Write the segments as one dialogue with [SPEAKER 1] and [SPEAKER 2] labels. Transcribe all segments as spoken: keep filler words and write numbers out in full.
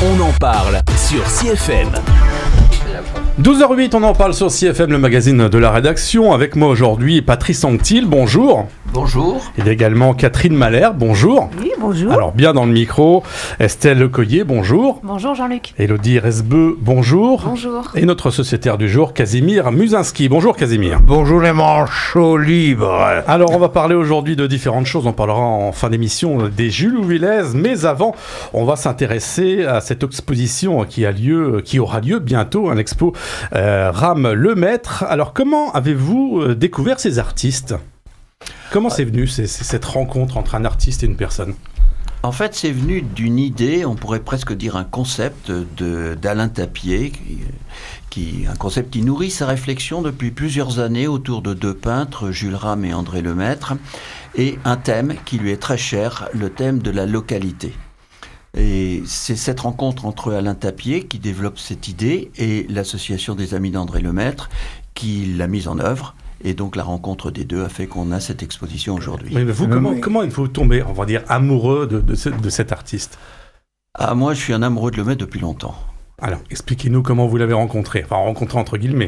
[SPEAKER 1] On en parle sur C F M.
[SPEAKER 2] douze heures huit, on en parle sur C F M, le magazine de la rédaction. Avec moi aujourd'hui, Patrice Anctil, bonjour.
[SPEAKER 3] Bonjour.
[SPEAKER 2] Et également Catherine Malherbe, bonjour.
[SPEAKER 4] Oui, bonjour.
[SPEAKER 2] Alors bien dans le micro, Estelle Lecoyer, bonjour.
[SPEAKER 5] Bonjour Jean-Luc.
[SPEAKER 2] Élodie Resbeu, bonjour.
[SPEAKER 5] Bonjour.
[SPEAKER 2] Et notre sociétaire du jour, Casimir Musinski. Bonjour Casimir.
[SPEAKER 3] Bonjour les manchots libres.
[SPEAKER 2] Alors on va parler aujourd'hui de différentes choses. On parlera en fin d'émission des Jules Louis-Lez, mais avant, on va s'intéresser à cette exposition qui a lieu, qui aura lieu bientôt, un expo euh, Ram Lemaître. Alors comment avez-vous euh, découvert ces artistes ? Comment c'est venu c'est, c'est cette rencontre entre un artiste et une personne ?
[SPEAKER 3] En fait, c'est venu d'une idée, on pourrait presque dire un concept de, d'Alain Tapier, qui, qui, un concept qui nourrit sa réflexion depuis plusieurs années autour de deux peintres, Jules Ram et André Lemaître, et un thème qui lui est très cher, le thème de la localité. Et c'est cette rencontre entre Alain Tapier qui développe cette idée et l'association des amis d'André Lemaître qui l'a mise en œuvre. Et donc la rencontre des deux a fait qu'on a cette exposition aujourd'hui.
[SPEAKER 2] Mais vous, comment, comment êtes-vous tombé, on va dire, amoureux de, de, ce, de cet artiste ?
[SPEAKER 3] Ah, moi, je suis un amoureux de Lemaître depuis longtemps.
[SPEAKER 2] Alors, expliquez-nous comment vous l'avez rencontré. Enfin, rencontré entre guillemets.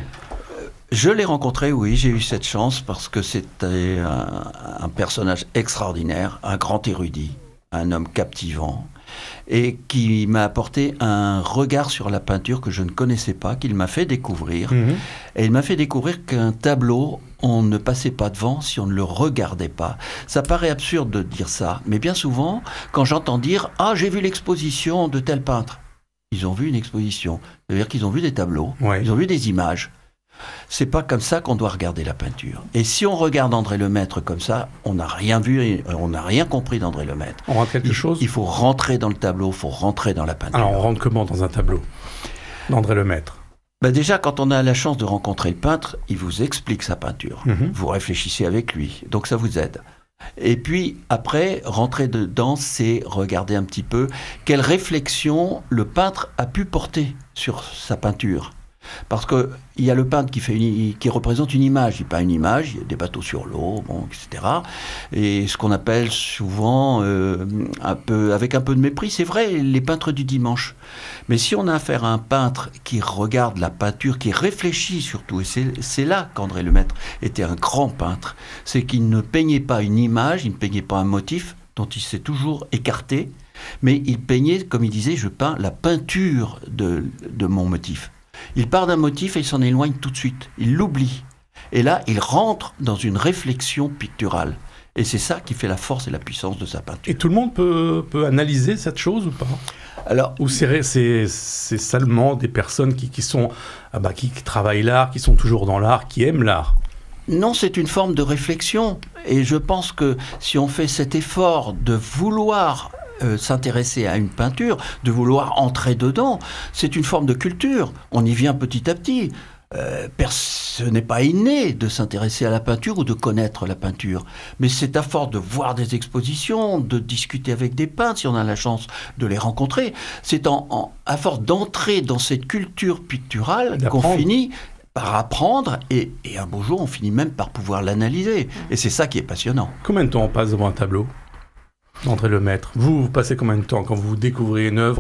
[SPEAKER 3] Je l'ai rencontré, oui, j'ai eu cette chance parce que c'était un, un personnage extraordinaire, un grand érudit, un homme captivant, et qui m'a apporté un regard sur la peinture que je ne connaissais pas, qu'il m'a fait découvrir. Mmh. Et il m'a fait découvrir qu'un tableau, on ne passait pas devant si on ne le regardait pas. Ça paraît absurde de dire ça, mais bien souvent, quand j'entends dire « Ah, j'ai vu l'exposition de tel peintre », ils ont vu une exposition. C'est-à-dire qu'ils ont vu des tableaux, ouais. Ils ont vu des images. C'est pas comme ça qu'on doit regarder la peinture. Et si on regarde André Lemaître comme ça, on n'a rien vu, et on n'a rien compris d'André Lemaître.
[SPEAKER 2] On rentre quelque
[SPEAKER 3] il,
[SPEAKER 2] chose
[SPEAKER 3] Il faut rentrer dans le tableau, il faut rentrer dans la peinture.
[SPEAKER 2] Alors on rentre comment dans un tableau d'André Lemaître ?
[SPEAKER 3] Ben déjà, quand on a la chance de rencontrer le peintre, il vous explique sa peinture. Mm-hmm. Vous réfléchissez avec lui, donc ça vous aide. Et puis après, rentrer dedans, c'est regarder un petit peu quelle réflexion le peintre a pu porter sur sa peinture. Parce qu'il y a le peintre qui, fait une, qui représente une image, il peint une image, il y a des bateaux sur l'eau, bon, et cetera. Et ce qu'on appelle souvent, euh, un peu, avec un peu de mépris, c'est vrai, les peintres du dimanche. Mais si on a affaire à un peintre qui regarde la peinture, qui réfléchit surtout, et c'est, c'est là qu'André Lemaître était un grand peintre, c'est qu'il ne peignait pas une image, il ne peignait pas un motif dont il s'est toujours écarté, mais il peignait, comme il disait, je peins la peinture de, de mon motif. Il part d'un motif et il s'en éloigne tout de suite. Il l'oublie. Et là, il rentre dans une réflexion picturale. Et c'est ça qui fait la force et la puissance de sa peinture.
[SPEAKER 2] Et tout le monde peut, peut analyser cette chose ou pas ? Alors, ou c'est, c'est, c'est seulement des personnes qui, qui, sont, ah bah, qui, qui travaillent l'art, qui sont toujours dans l'art, qui aiment l'art ?
[SPEAKER 3] Non, c'est une forme de réflexion. Et je pense que si on fait cet effort de vouloir Euh, s'intéresser à une peinture, de vouloir entrer dedans, c'est une forme de culture. On y vient petit à petit. Euh, pers- ce n'est pas inné de s'intéresser à la peinture ou de connaître la peinture, mais c'est à force de voir des expositions, de discuter avec des peintres, si on a la chance de les rencontrer. C'est en, en, à force d'entrer dans cette culture picturale D'apprendre. qu'on finit par apprendre et, et un beau jour, on finit même par pouvoir l'analyser. Et c'est ça qui est passionnant.
[SPEAKER 2] Combien de temps on passe devant un tableau ? André Lemaître, vous, vous passez combien de temps quand vous découvrez une œuvre ?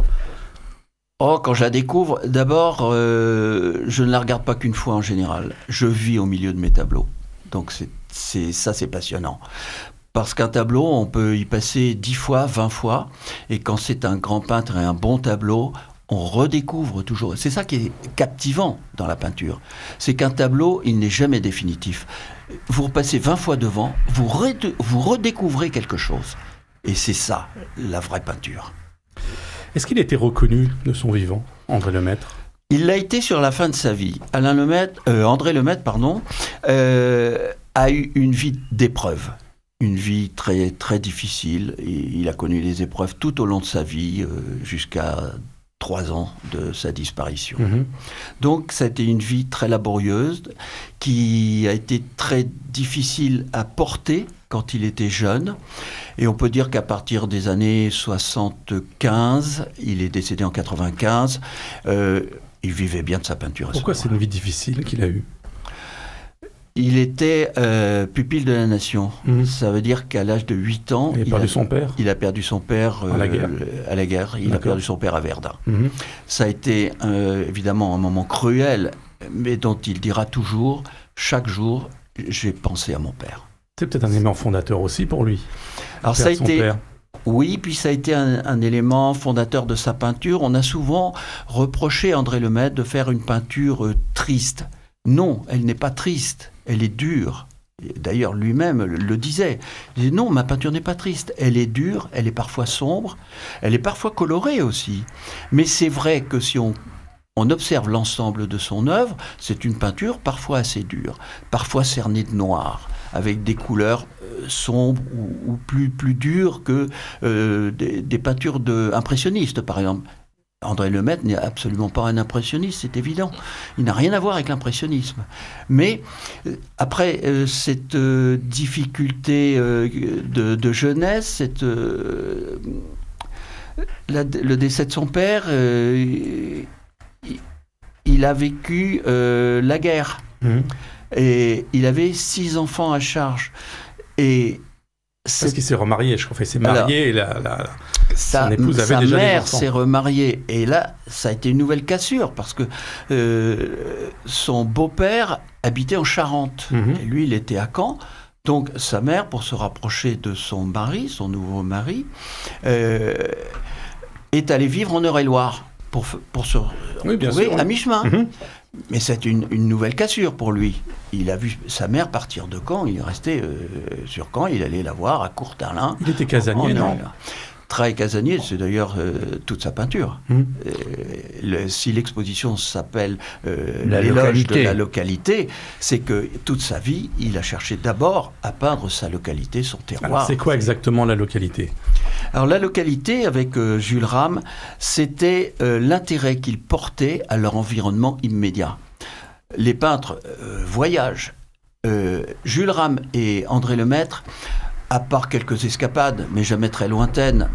[SPEAKER 3] Oh, quand je la découvre, d'abord, euh, je ne la regarde pas qu'une fois en général. Je vis au milieu de mes tableaux. Donc c'est, c'est, ça, c'est passionnant. Parce qu'un tableau, on peut y passer dix fois, vingt fois. Et quand c'est un grand peintre et un bon tableau, on redécouvre toujours. C'est ça qui est captivant dans la peinture. C'est qu'un tableau, il n'est jamais définitif. Vous repassez vingt fois devant, vous, redé- vous redécouvrez quelque chose. Et c'est ça, la vraie peinture.
[SPEAKER 2] Est-ce qu'il a été reconnu de son vivant, André Lemaître ?
[SPEAKER 3] Il l'a été sur la fin de sa vie. Alain Lemaître, euh, André Lemaître, pardon, euh, a eu une vie d'épreuve. Une vie très, très difficile. Et il a connu les épreuves tout au long de sa vie, euh, jusqu'à trois ans de sa disparition. Mmh. Donc, ça a été une vie très laborieuse, qui a été très difficile à porter quand il était jeune. Et on peut dire qu'à partir des années soixante-quinze, il est décédé en quatre-vingt-quinze, euh, il vivait bien de sa peinture.
[SPEAKER 2] Pourquoi c'est une vie difficile qu'il a eue ?
[SPEAKER 3] Il était euh, pupille de la nation.
[SPEAKER 2] Mmh.
[SPEAKER 3] Ça veut dire qu'à l'âge de huit ans...
[SPEAKER 2] Il a
[SPEAKER 3] il
[SPEAKER 2] perdu
[SPEAKER 3] a,
[SPEAKER 2] son père
[SPEAKER 3] Il a perdu son père euh,
[SPEAKER 2] à la guerre.
[SPEAKER 3] À la guerre. Il D'accord. a perdu son père à Verdun.
[SPEAKER 2] Mmh.
[SPEAKER 3] Ça a été euh, évidemment un moment cruel, mais dont il dira toujours, chaque jour, j'ai pensé à mon père.
[SPEAKER 2] C'est peut-être un élément fondateur aussi pour lui.
[SPEAKER 3] Alors ça a été... Père. Oui, puis ça a été un, un élément fondateur de sa peinture. On a souvent reproché à André Lemaître de faire une peinture euh, triste. Non, elle n'est pas triste, elle est dure. D'ailleurs, lui-même le disait. Il disait non, ma peinture n'est pas triste. Elle est dure, elle est parfois sombre, elle est parfois colorée aussi. Mais c'est vrai que si on, on observe l'ensemble de son œuvre, c'est une peinture parfois assez dure, parfois cernée de noir, avec des couleurs euh, sombres ou, ou plus, plus dures que euh, des, des peintures de, impressionnistes, par exemple. André Lemaître n'est absolument pas un impressionniste, c'est évident. Il n'a rien à voir avec l'impressionnisme. Mais euh, après euh, cette euh, difficulté euh, de, de jeunesse, cette, euh, la, le décès de son père, euh, il, il a vécu euh, la guerre. Mmh. Et il avait six enfants à charge. Et
[SPEAKER 2] Parce qu'il s'est remarié, je crois. Il s'est marié
[SPEAKER 3] Alors,
[SPEAKER 2] et la, la,
[SPEAKER 3] sa,
[SPEAKER 2] son épouse avait
[SPEAKER 3] sa
[SPEAKER 2] déjà
[SPEAKER 3] mère
[SPEAKER 2] des enfants.
[SPEAKER 3] s'est remariée. Et là, ça a été une nouvelle cassure parce que euh, son beau-père habitait en Charente. Mm-hmm. Et lui, il était à Caen. Donc, sa mère, pour se rapprocher de son mari, son nouveau mari, euh, est allée vivre en Eure-et-Loire pour, pour se
[SPEAKER 2] oui, bien
[SPEAKER 3] retrouver
[SPEAKER 2] sûr,
[SPEAKER 3] à
[SPEAKER 2] oui.
[SPEAKER 3] mi-chemin.
[SPEAKER 2] Mm-hmm.
[SPEAKER 3] Mais c'est une, une nouvelle cassure pour lui. Il a vu sa mère partir de Caen, il est resté euh, sur Caen, il allait la voir à Courtalin.
[SPEAKER 2] Il était casanier, non ?
[SPEAKER 3] Très casanier, c'est d'ailleurs euh, toute sa peinture. Mmh. Euh, le, si l'exposition s'appelle euh,
[SPEAKER 4] la
[SPEAKER 3] l'éloge
[SPEAKER 4] localité.
[SPEAKER 3] de la localité, c'est que toute sa vie, il a cherché d'abord à peindre sa localité, son terroir.
[SPEAKER 2] Alors, c'est quoi exactement la localité ?
[SPEAKER 3] Alors la localité, avec euh, Jules Rame, c'était euh, l'intérêt qu'ils portaient à leur environnement immédiat. Les peintres euh, voyagent. Euh, Jules Rame et André Lemaître, à part quelques escapades, mais jamais très lointaines,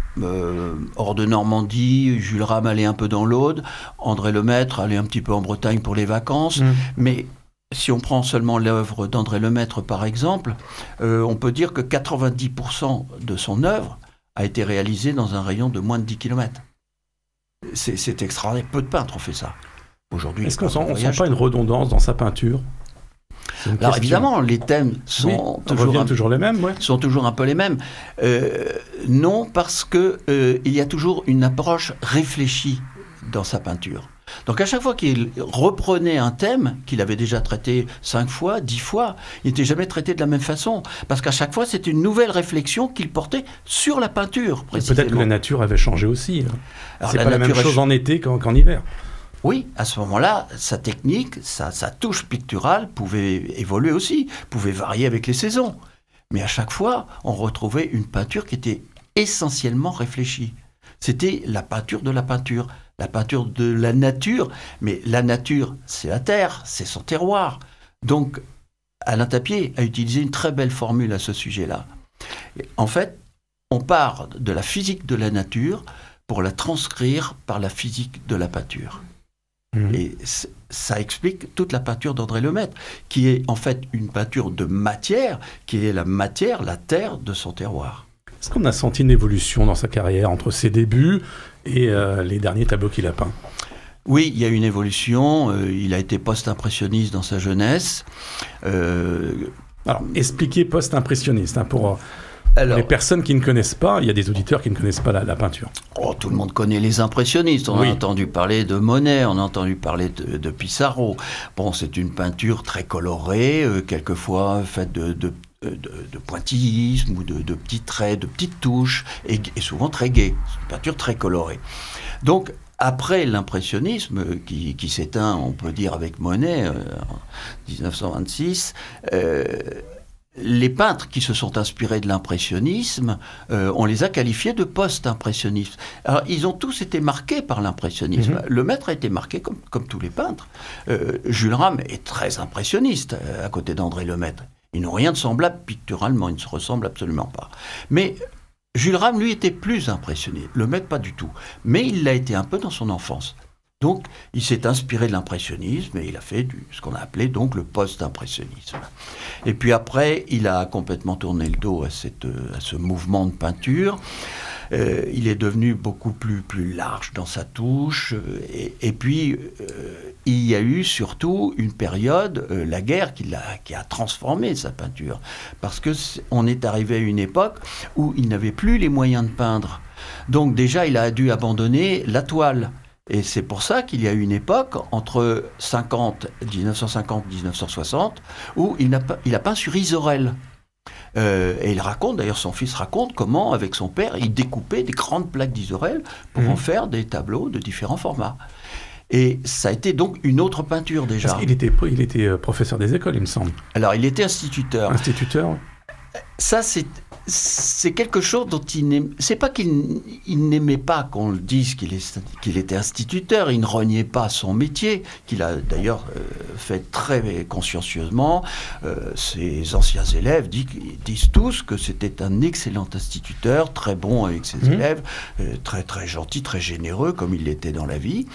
[SPEAKER 3] euh, hors de Normandie, Jules Rame allait un peu dans l'Aude, André Lemaître allait un petit peu en Bretagne pour les vacances, mmh. mais si on prend seulement l'œuvre d'André Lemaître, par exemple, euh, on peut dire que quatre-vingt-dix pour cent de son œuvre a été réalisée dans un rayon de moins de dix kilomètres. C'est, c'est extraordinaire, peu de peintres ont fait ça. Aujourd'hui,
[SPEAKER 2] est-ce qu'on ne sent pas une redondance dans sa peinture ?
[SPEAKER 3] Alors question. Évidemment, les thèmes sont,
[SPEAKER 2] oui,
[SPEAKER 3] toujours, un,
[SPEAKER 2] toujours les mêmes, ouais.
[SPEAKER 3] sont toujours un peu les mêmes. Euh, non, parce qu'il euh, y a toujours une approche réfléchie dans sa peinture. Donc à chaque fois qu'il reprenait un thème qu'il avait déjà traité cinq fois, dix fois, il n'était jamais traité de la même façon. Parce qu'à chaque fois, c'était une nouvelle réflexion qu'il portait sur la peinture, précisément.
[SPEAKER 2] Peut-être que la nature avait changé aussi.
[SPEAKER 3] Alors,
[SPEAKER 2] c'est
[SPEAKER 3] la
[SPEAKER 2] pas la même chose
[SPEAKER 3] ch...
[SPEAKER 2] en été qu'en, qu'en hiver.
[SPEAKER 3] Oui, à ce moment-là, sa technique, sa, sa touche picturale pouvait évoluer aussi, pouvait varier avec les saisons. Mais à chaque fois, on retrouvait une peinture qui était essentiellement réfléchie. C'était la peinture de la peinture, la peinture de la nature. Mais la nature, c'est la terre, c'est son terroir. Donc, Alain Tapier a utilisé une très belle formule à ce sujet-là. En fait, on part de la physique de la nature pour la transcrire par la physique de la peinture. Mmh. Et ça explique toute la peinture d'André Lemaître, qui est en fait une peinture de matière, qui est la matière, la terre de son terroir.
[SPEAKER 2] Est-ce qu'on a senti une évolution dans sa carrière entre ses débuts et euh, les derniers tableaux qu'il a peints ?
[SPEAKER 3] Oui, il y a une évolution. Euh, il a été post-impressionniste dans sa jeunesse. Euh...
[SPEAKER 2] Alors, expliquez post-impressionniste hein, pour... Alors, les personnes qui ne connaissent pas, il y a des auditeurs qui ne connaissent pas la, la peinture.
[SPEAKER 3] Oh, tout le monde connaît les impressionnistes. On
[SPEAKER 2] oui.
[SPEAKER 3] a entendu parler de Monet, on a entendu parler de, de Pissarro. Bon, c'est une peinture très colorée, euh, quelquefois faite de, de, de, de pointillisme ou de, de petits traits, de petites touches, et, et souvent très gaie. C'est une peinture très colorée. Donc, après l'impressionnisme, qui, qui s'éteint, on peut dire, avec Monet, euh, en dix-neuf cent vingt-six, euh, les peintres qui se sont inspirés de l'impressionnisme, euh, on les a qualifiés de post-impressionnistes. Alors, ils ont tous été marqués par l'impressionnisme. Mmh. Lemaître a été marqué comme, comme tous les peintres. Euh, Jules Rame est très impressionniste euh, à côté d'André Lemaître. Ils n'ont rien de semblable picturalement, ils ne se ressemblent absolument pas. Mais Jules Rame, lui, était plus impressionné. Lemaître, pas du tout. Mais il l'a été un peu dans son enfance. Donc, il s'est inspiré de l'impressionnisme et il a fait du, ce qu'on a appelé donc le post-impressionnisme. Et puis après, il a complètement tourné le dos à, cette, à ce mouvement de peinture. Euh, il est devenu beaucoup plus, plus large dans sa touche. Et, et puis, euh, il y a eu surtout une période, euh, la guerre, qui a, qui a transformé sa peinture. Parce qu'on est, est arrivé à une époque où il n'avait plus les moyens de peindre. Donc déjà, il a dû abandonner la toile. Et c'est pour ça qu'il y a eu une époque, entre cinquante, dix-neuf cent cinquante et dix-neuf cent soixante, où il, n'a pas, il a peint sur Isorel. Euh, et il raconte, d'ailleurs son fils raconte comment, avec son père, il découpait des grandes plaques d'Isorel pour mmh. en faire des tableaux de différents formats. Et ça a été donc une autre peinture déjà.
[SPEAKER 2] Parce qu'il était, il était professeur des écoles, il me semble.
[SPEAKER 3] Alors, il était instituteur.
[SPEAKER 2] Instituteur.
[SPEAKER 3] Ça, c'est... C'est quelque chose dont il n'aimait... C'est pas qu'il il n'aimait pas qu'on le dise qu'il, est, qu'il était instituteur, il ne reniait pas son métier, qu'il a d'ailleurs euh, fait très consciencieusement. Euh, ses anciens élèves disent, disent tous que c'était un excellent instituteur, très bon avec ses mmh. élèves, euh, très, très gentil, très généreux, comme il l'était dans la vie.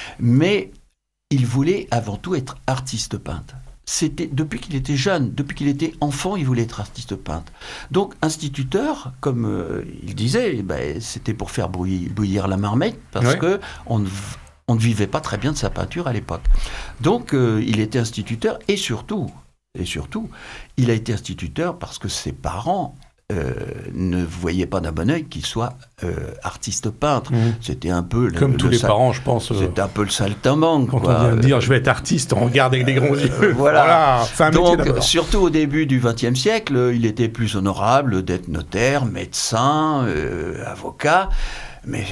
[SPEAKER 3] Mais il voulait avant tout être artiste peintre. C'était, depuis qu'il était jeune, depuis qu'il était enfant, il voulait être artiste peintre. Donc, instituteur, comme euh, il disait, eh ben, c'était pour faire bouillir, bouillir la marmite, parce ouais. que on ne, on ne vivait pas très bien de sa peinture à l'époque. Donc, euh, il était instituteur, et surtout, et surtout, il a été instituteur parce que ses parents Euh, ne voyait pas d'un bon œil qu'il soit euh, artiste peintre. Mmh. C'était un peu... Le,
[SPEAKER 2] Comme
[SPEAKER 3] le
[SPEAKER 2] tous les
[SPEAKER 3] sal...
[SPEAKER 2] parents, je pense. Euh...
[SPEAKER 3] C'était un peu le saltimbanque.
[SPEAKER 2] Quand
[SPEAKER 3] quoi.
[SPEAKER 2] on vient de dire « je vais être artiste », on regarde avec des grands yeux.
[SPEAKER 3] Euh, voilà.
[SPEAKER 2] voilà. C'est un
[SPEAKER 3] Donc,
[SPEAKER 2] métier
[SPEAKER 3] surtout au début du vingtième siècle, il était plus honorable d'être notaire, médecin, euh, avocat, mais,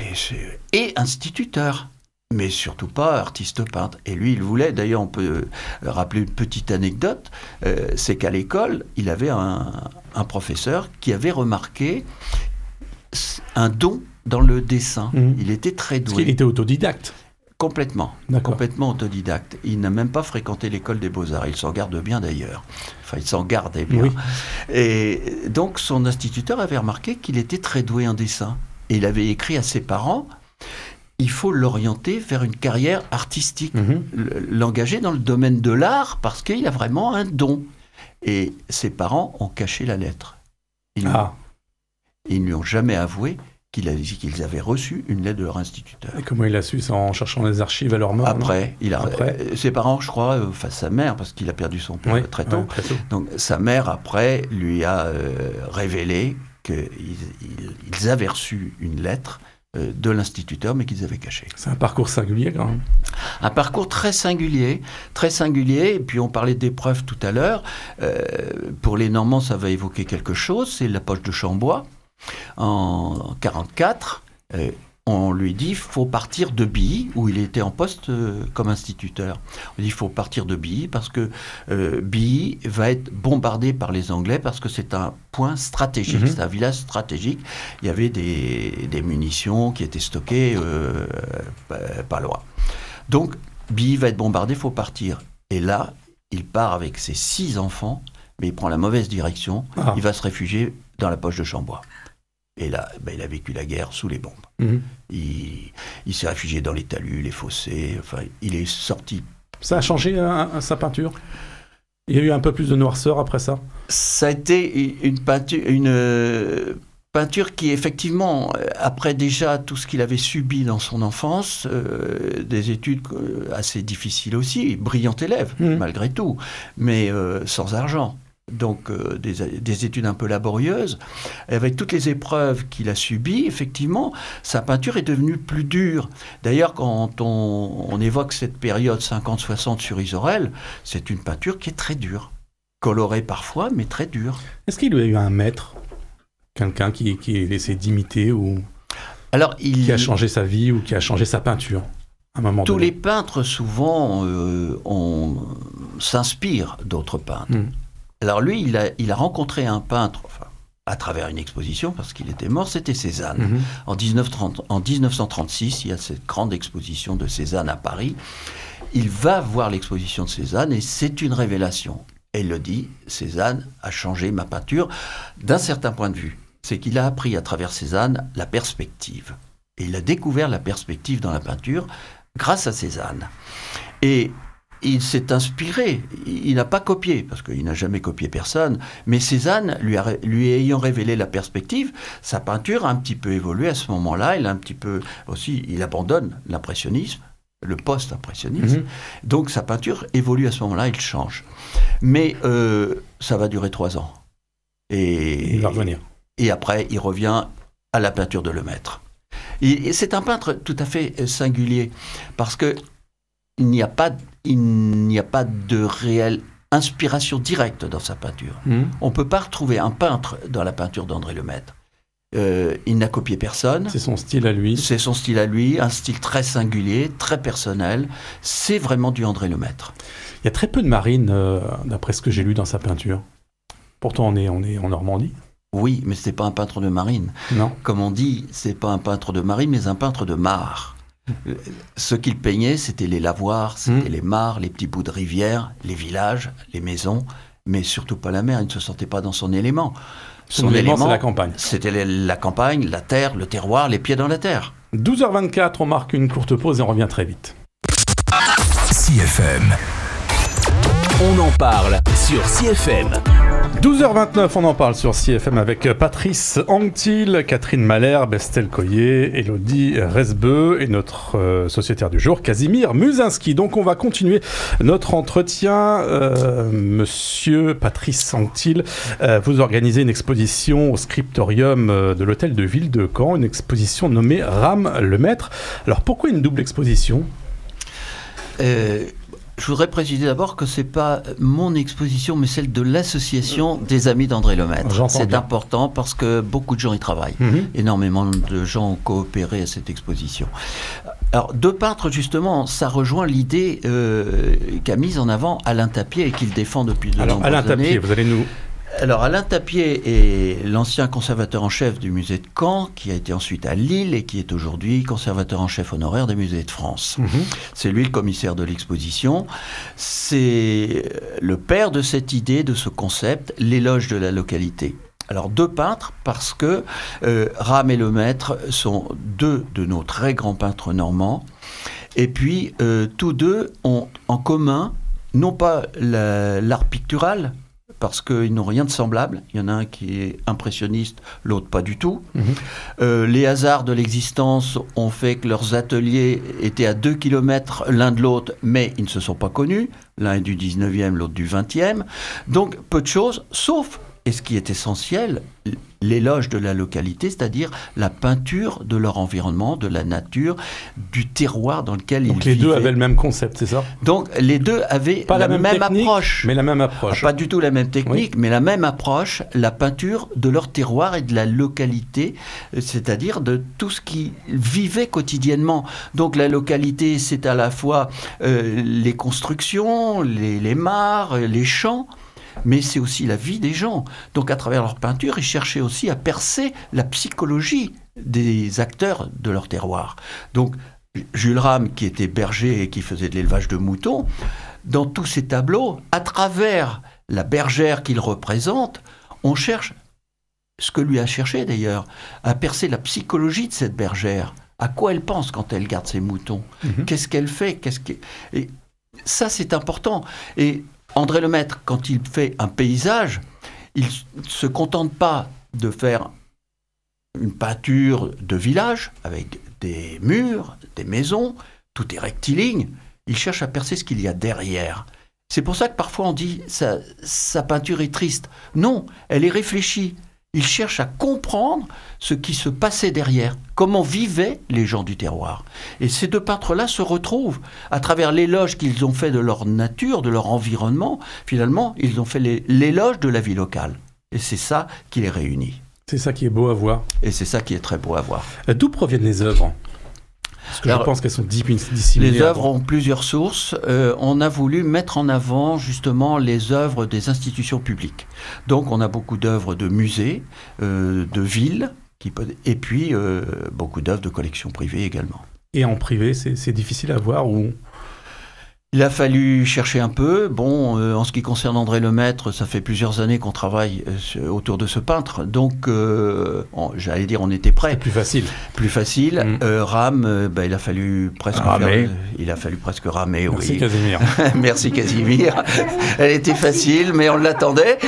[SPEAKER 3] et instituteur. Mais surtout pas artiste peintre. Et lui, il voulait, d'ailleurs, on peut rappeler une petite anecdote, euh, c'est qu'à l'école, il avait un, un professeur qui avait remarqué un don dans le dessin. Mmh. Il était très doué.
[SPEAKER 2] Parce qu'il était autodidacte.
[SPEAKER 3] Complètement, D'accord. complètement autodidacte. Il n'a même pas fréquenté l'école des beaux-arts. Il s'en garde bien d'ailleurs. Enfin, il s'en gardait bien. Oui. Et donc, son instituteur avait remarqué qu'il était très doué en dessin. Et il avait écrit à ses parents... il faut l'orienter vers une carrière artistique, mmh. l'engager dans le domaine de l'art parce qu'il a vraiment un don. Et ses parents ont caché la lettre. Ils, ah. ils ne lui ont jamais avoué qu'il a, qu'ils avaient reçu une lettre de leur instituteur.
[SPEAKER 2] Et comment il a su ça, en cherchant les archives à leur mort?
[SPEAKER 3] Après, il a, après. Euh, ses parents, je crois, enfin sa mère, parce qu'il a perdu son père oui, très tôt. Ouais, très tôt. Donc sa mère, après, lui a euh, révélé qu'ils ils, ils avaient reçu une lettre de l'instituteur, mais qu'ils avaient caché.
[SPEAKER 2] C'est un parcours singulier, quand même.
[SPEAKER 3] Un parcours très singulier, très singulier, et puis on parlait d'épreuves tout à l'heure. Euh, pour les Normands, ça va évoquer quelque chose, c'est la poche de Chambois, en quarante-quatre. Euh, on lui dit, il faut partir de Billy, où il était en poste euh, comme instituteur. On dit, il faut partir de Billy, parce que euh, Billy va être bombardé par les Anglais, parce que c'est un point stratégique, mm-hmm. c'est un village stratégique. Il y avait des, des munitions qui étaient stockées euh, pas loin. Donc, Billy va être bombardé, il faut partir. Et là, il part avec ses six enfants, mais il prend la mauvaise direction, ah. il va se réfugier dans la poche de Chambois. Et là, ben, il a vécu la guerre sous les bombes. Mmh. Il, il s'est réfugié dans les talus, les fossés. Enfin, il est sorti.
[SPEAKER 2] Ça a changé hein, sa peinture? Il y a eu un peu plus de noirceur après ça? Ça
[SPEAKER 3] a été une peinture, une euh, peinture qui, effectivement, après déjà tout ce qu'il avait subi dans son enfance, euh, des études assez difficiles aussi, brillant élève, mmh. malgré tout, mais euh, sans argent. Donc euh, des, des études un peu laborieuses, avec toutes les épreuves qu'il a subies, effectivement, sa peinture est devenue plus dure. D'ailleurs, quand on, on évoque cette période cinquante soixante sur Isorel, c'est une peinture qui est très dure, colorée parfois, mais très dure.
[SPEAKER 2] Est-ce qu'il y a eu un maître, quelqu'un qui, qui essaie d'imiter ou
[SPEAKER 3] Alors, il...
[SPEAKER 2] qui a changé sa vie ou qui a changé sa peinture à un moment
[SPEAKER 3] Tous
[SPEAKER 2] donné.
[SPEAKER 3] les peintres, souvent, euh, on s'inspirent d'autres peintres. Mmh. Alors lui, il a, il a rencontré un peintre, enfin, à travers une exposition, parce qu'il était mort, c'était Cézanne. Mm-hmm. En, dix-neuf trente, en dix-neuf cent trente-six, il y a cette grande exposition de Cézanne à Paris. Il va voir l'exposition de Cézanne et c'est une révélation. Et il le dit, Cézanne a changé ma peinture d'un certain point de vue. C'est qu'il a appris à travers Cézanne la perspective. Et il a découvert la perspective dans la peinture grâce à Cézanne. Et il s'est inspiré, il n'a pas copié, parce qu'il n'a jamais copié personne, mais Cézanne, lui, a, lui ayant révélé la perspective, sa peinture a un petit peu évolué à ce moment-là, il a un petit peu aussi, il abandonne l'impressionnisme, le post-impressionnisme, mmh. donc sa peinture évolue à ce moment-là, il change. Mais euh, ça va durer trois ans. Et,
[SPEAKER 2] il va revenir.
[SPEAKER 3] Et après, il revient à la peinture de Lemaître. Et, et c'est un peintre tout à fait singulier, parce que il n'y a pas, il n'y a pas de réelle inspiration directe dans sa peinture. Mmh. On ne peut pas retrouver un peintre dans la peinture d'André Lemaître. Euh, il n'a copié personne.
[SPEAKER 2] C'est son style à lui.
[SPEAKER 3] C'est son style à lui, un style très singulier, très personnel. C'est vraiment du André Lemaître.
[SPEAKER 2] Il y a très peu de marines, euh, d'après ce que j'ai lu dans sa peinture. Pourtant, on est, on est en Normandie.
[SPEAKER 3] Oui, mais ce n'est pas un peintre de marine.
[SPEAKER 2] Non.
[SPEAKER 3] Comme on dit, ce n'est pas un peintre de marine, mais un peintre de mare. Ce qu'il peignait, c'était les lavoirs, c'était mmh. les mares, les petits bouts de rivière, les villages, les maisons, mais surtout pas la mer. Il ne se sentait pas dans son élément.
[SPEAKER 2] Son, son élément, élément, c'est la campagne.
[SPEAKER 3] C'était la campagne, la terre, le terroir, les pieds dans la terre.
[SPEAKER 2] douze heures vingt-quatre, on marque une courte pause et on revient très vite.
[SPEAKER 1] C F M. On en parle sur C F M.
[SPEAKER 2] douze heures vingt-neuf, on en parle sur C F M avec Patrice Anctil, Catherine Malherbe, Estelle Coyer, Élodie Resbeu et notre euh, sociétaire du jour, Casimir Musinski. Donc on va continuer notre entretien. Euh, monsieur Patrice Anctil, euh, vous organisez une exposition au scriptorium euh, de l'hôtel de ville de Caen, une exposition nommée Rame Lemaître. Alors pourquoi une double exposition ?
[SPEAKER 3] euh... Je voudrais préciser d'abord que ce n'est pas mon exposition, mais celle de l'association des Amis d'André Lemaître.
[SPEAKER 2] J'entends
[SPEAKER 3] c'est
[SPEAKER 2] bien.
[SPEAKER 3] important parce que beaucoup de gens y travaillent. Mm-hmm. Énormément de gens ont coopéré à cette exposition. Alors, deux peintres, justement, ça rejoint l'idée euh, qu'a mise en avant Alain Tapier et qu'il défend depuis de
[SPEAKER 2] Alors,
[SPEAKER 3] nombreuses
[SPEAKER 2] Alain
[SPEAKER 3] années.
[SPEAKER 2] Tapier, vous allez nous...
[SPEAKER 3] Alors, Alain Tapier est l'ancien conservateur en chef du musée de Caen, qui a été ensuite à Lille et qui est aujourd'hui conservateur en chef honoraire des musées de France. Mmh. C'est lui le commissaire de l'exposition. C'est le père de cette idée, de ce concept, l'éloge de la localité. Alors, deux peintres, parce que euh, Rame et Lemaître sont deux de nos très grands peintres normands. Et puis, euh, tous deux ont en commun, non pas la, l'art pictural, parce qu'ils n'ont rien de semblable. Il y en a un qui est impressionniste, l'autre pas du tout. Mmh. Euh, les hasards de l'existence ont fait que leurs ateliers étaient à deux kilomètres l'un de l'autre, mais ils ne se sont pas connus. L'un est du dix-neuvième, l'autre du vingtième. Donc, peu de choses, sauf, et ce qui est essentiel, l'éloge de la localité, c'est-à-dire la peinture de leur environnement, de la nature, du terroir dans lequel
[SPEAKER 2] Donc
[SPEAKER 3] ils
[SPEAKER 2] les
[SPEAKER 3] vivaient.
[SPEAKER 2] deux avaient le même concept, c'est ça ?
[SPEAKER 3] Donc les deux avaient
[SPEAKER 2] Pas
[SPEAKER 3] la,
[SPEAKER 2] la même,
[SPEAKER 3] même
[SPEAKER 2] technique,
[SPEAKER 3] approche.
[SPEAKER 2] Mais la même approche.
[SPEAKER 3] Ah, pas du tout la même technique,
[SPEAKER 2] oui.
[SPEAKER 3] mais la même approche, la peinture de leur terroir et de la localité, c'est-à-dire de tout ce qu'ils vivaient quotidiennement. Donc la localité, c'est à la fois euh, les constructions, les, les mares, les champs, mais c'est aussi la vie des gens. Donc à travers leur peinture, ils cherchaient aussi à percer la psychologie des acteurs de leur terroir. Donc Jules Rame, qui était berger et qui faisait de l'élevage de moutons, dans tous ces tableaux, à travers la bergère qu'il représente, on cherche, ce que lui a cherché d'ailleurs, à percer la psychologie de cette bergère. À quoi elle pense quand elle garde ses moutons ? Mm-hmm. Qu'est-ce qu'elle fait ? Qu'est-ce que... Et ça, c'est important. Et André Lemaître, quand il fait un paysage, il ne se contente pas de faire une peinture de village avec des murs, des maisons, tout est rectiligne. Il cherche à percer ce qu'il y a derrière. C'est pour ça que parfois on dit sa, sa peinture est triste. Non, elle est réfléchie. Il cherche à comprendre ce qui se passait derrière, comment vivaient les gens du terroir. Et ces deux peintres-là se retrouvent à travers l'éloge qu'ils ont fait de leur nature, de leur environnement. Finalement, ils ont fait l'éloge de la vie locale. Et c'est ça qui les réunit.
[SPEAKER 2] C'est ça qui est beau à voir.
[SPEAKER 3] Et c'est ça qui est très beau à voir.
[SPEAKER 2] D'où proviennent les œuvres ? Parce que Alors, je pense qu'elles sont disséminées.
[SPEAKER 3] Les œuvres ont plusieurs sources. Euh, on a voulu mettre en avant justement les œuvres des institutions publiques. Donc on a beaucoup d'œuvres de musées, euh, de villes, qui peut... et puis euh, beaucoup d'œuvres de collections privées également.
[SPEAKER 2] Et en privé, c'est, c'est difficile à voir ou...
[SPEAKER 3] Il a fallu chercher un peu. Bon, euh, en ce qui concerne André Lemaître, ça fait plusieurs années qu'on travaille euh, autour de ce peintre. Donc, euh, on, j'allais dire, on était prêts.
[SPEAKER 2] C'est plus facile.
[SPEAKER 3] Plus facile. Mmh. Euh, Rame, euh, bah, il a fallu presque
[SPEAKER 2] ramer.
[SPEAKER 3] Faire, il a fallu presque ramer.
[SPEAKER 2] Merci
[SPEAKER 3] oui.
[SPEAKER 2] Casimir.
[SPEAKER 3] Merci Casimir. Elle était facile, mais on l'attendait.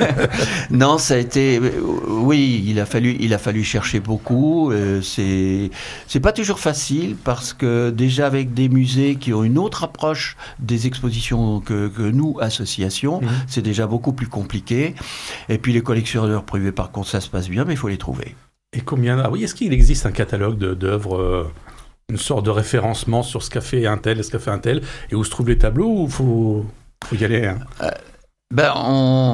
[SPEAKER 3] Non, ça a été. Oui, il a fallu, il a fallu chercher beaucoup. Euh, c'est, c'est pas toujours facile parce que déjà avec des musées qui ont une autre approche des expositions que, que nous, associations, mmh. c'est déjà beaucoup plus compliqué. Et puis les collectionneurs privés, par contre, ça se passe bien, mais il faut les trouver.
[SPEAKER 2] Et combien... Ah oui, est-ce qu'il existe un catalogue de, d'œuvres, euh, une sorte de référencement sur ce qu'a fait un tel, ce qu'a fait un tel, et où se trouvent les tableaux, ou il faut, faut y aller hein
[SPEAKER 3] euh, ben, on,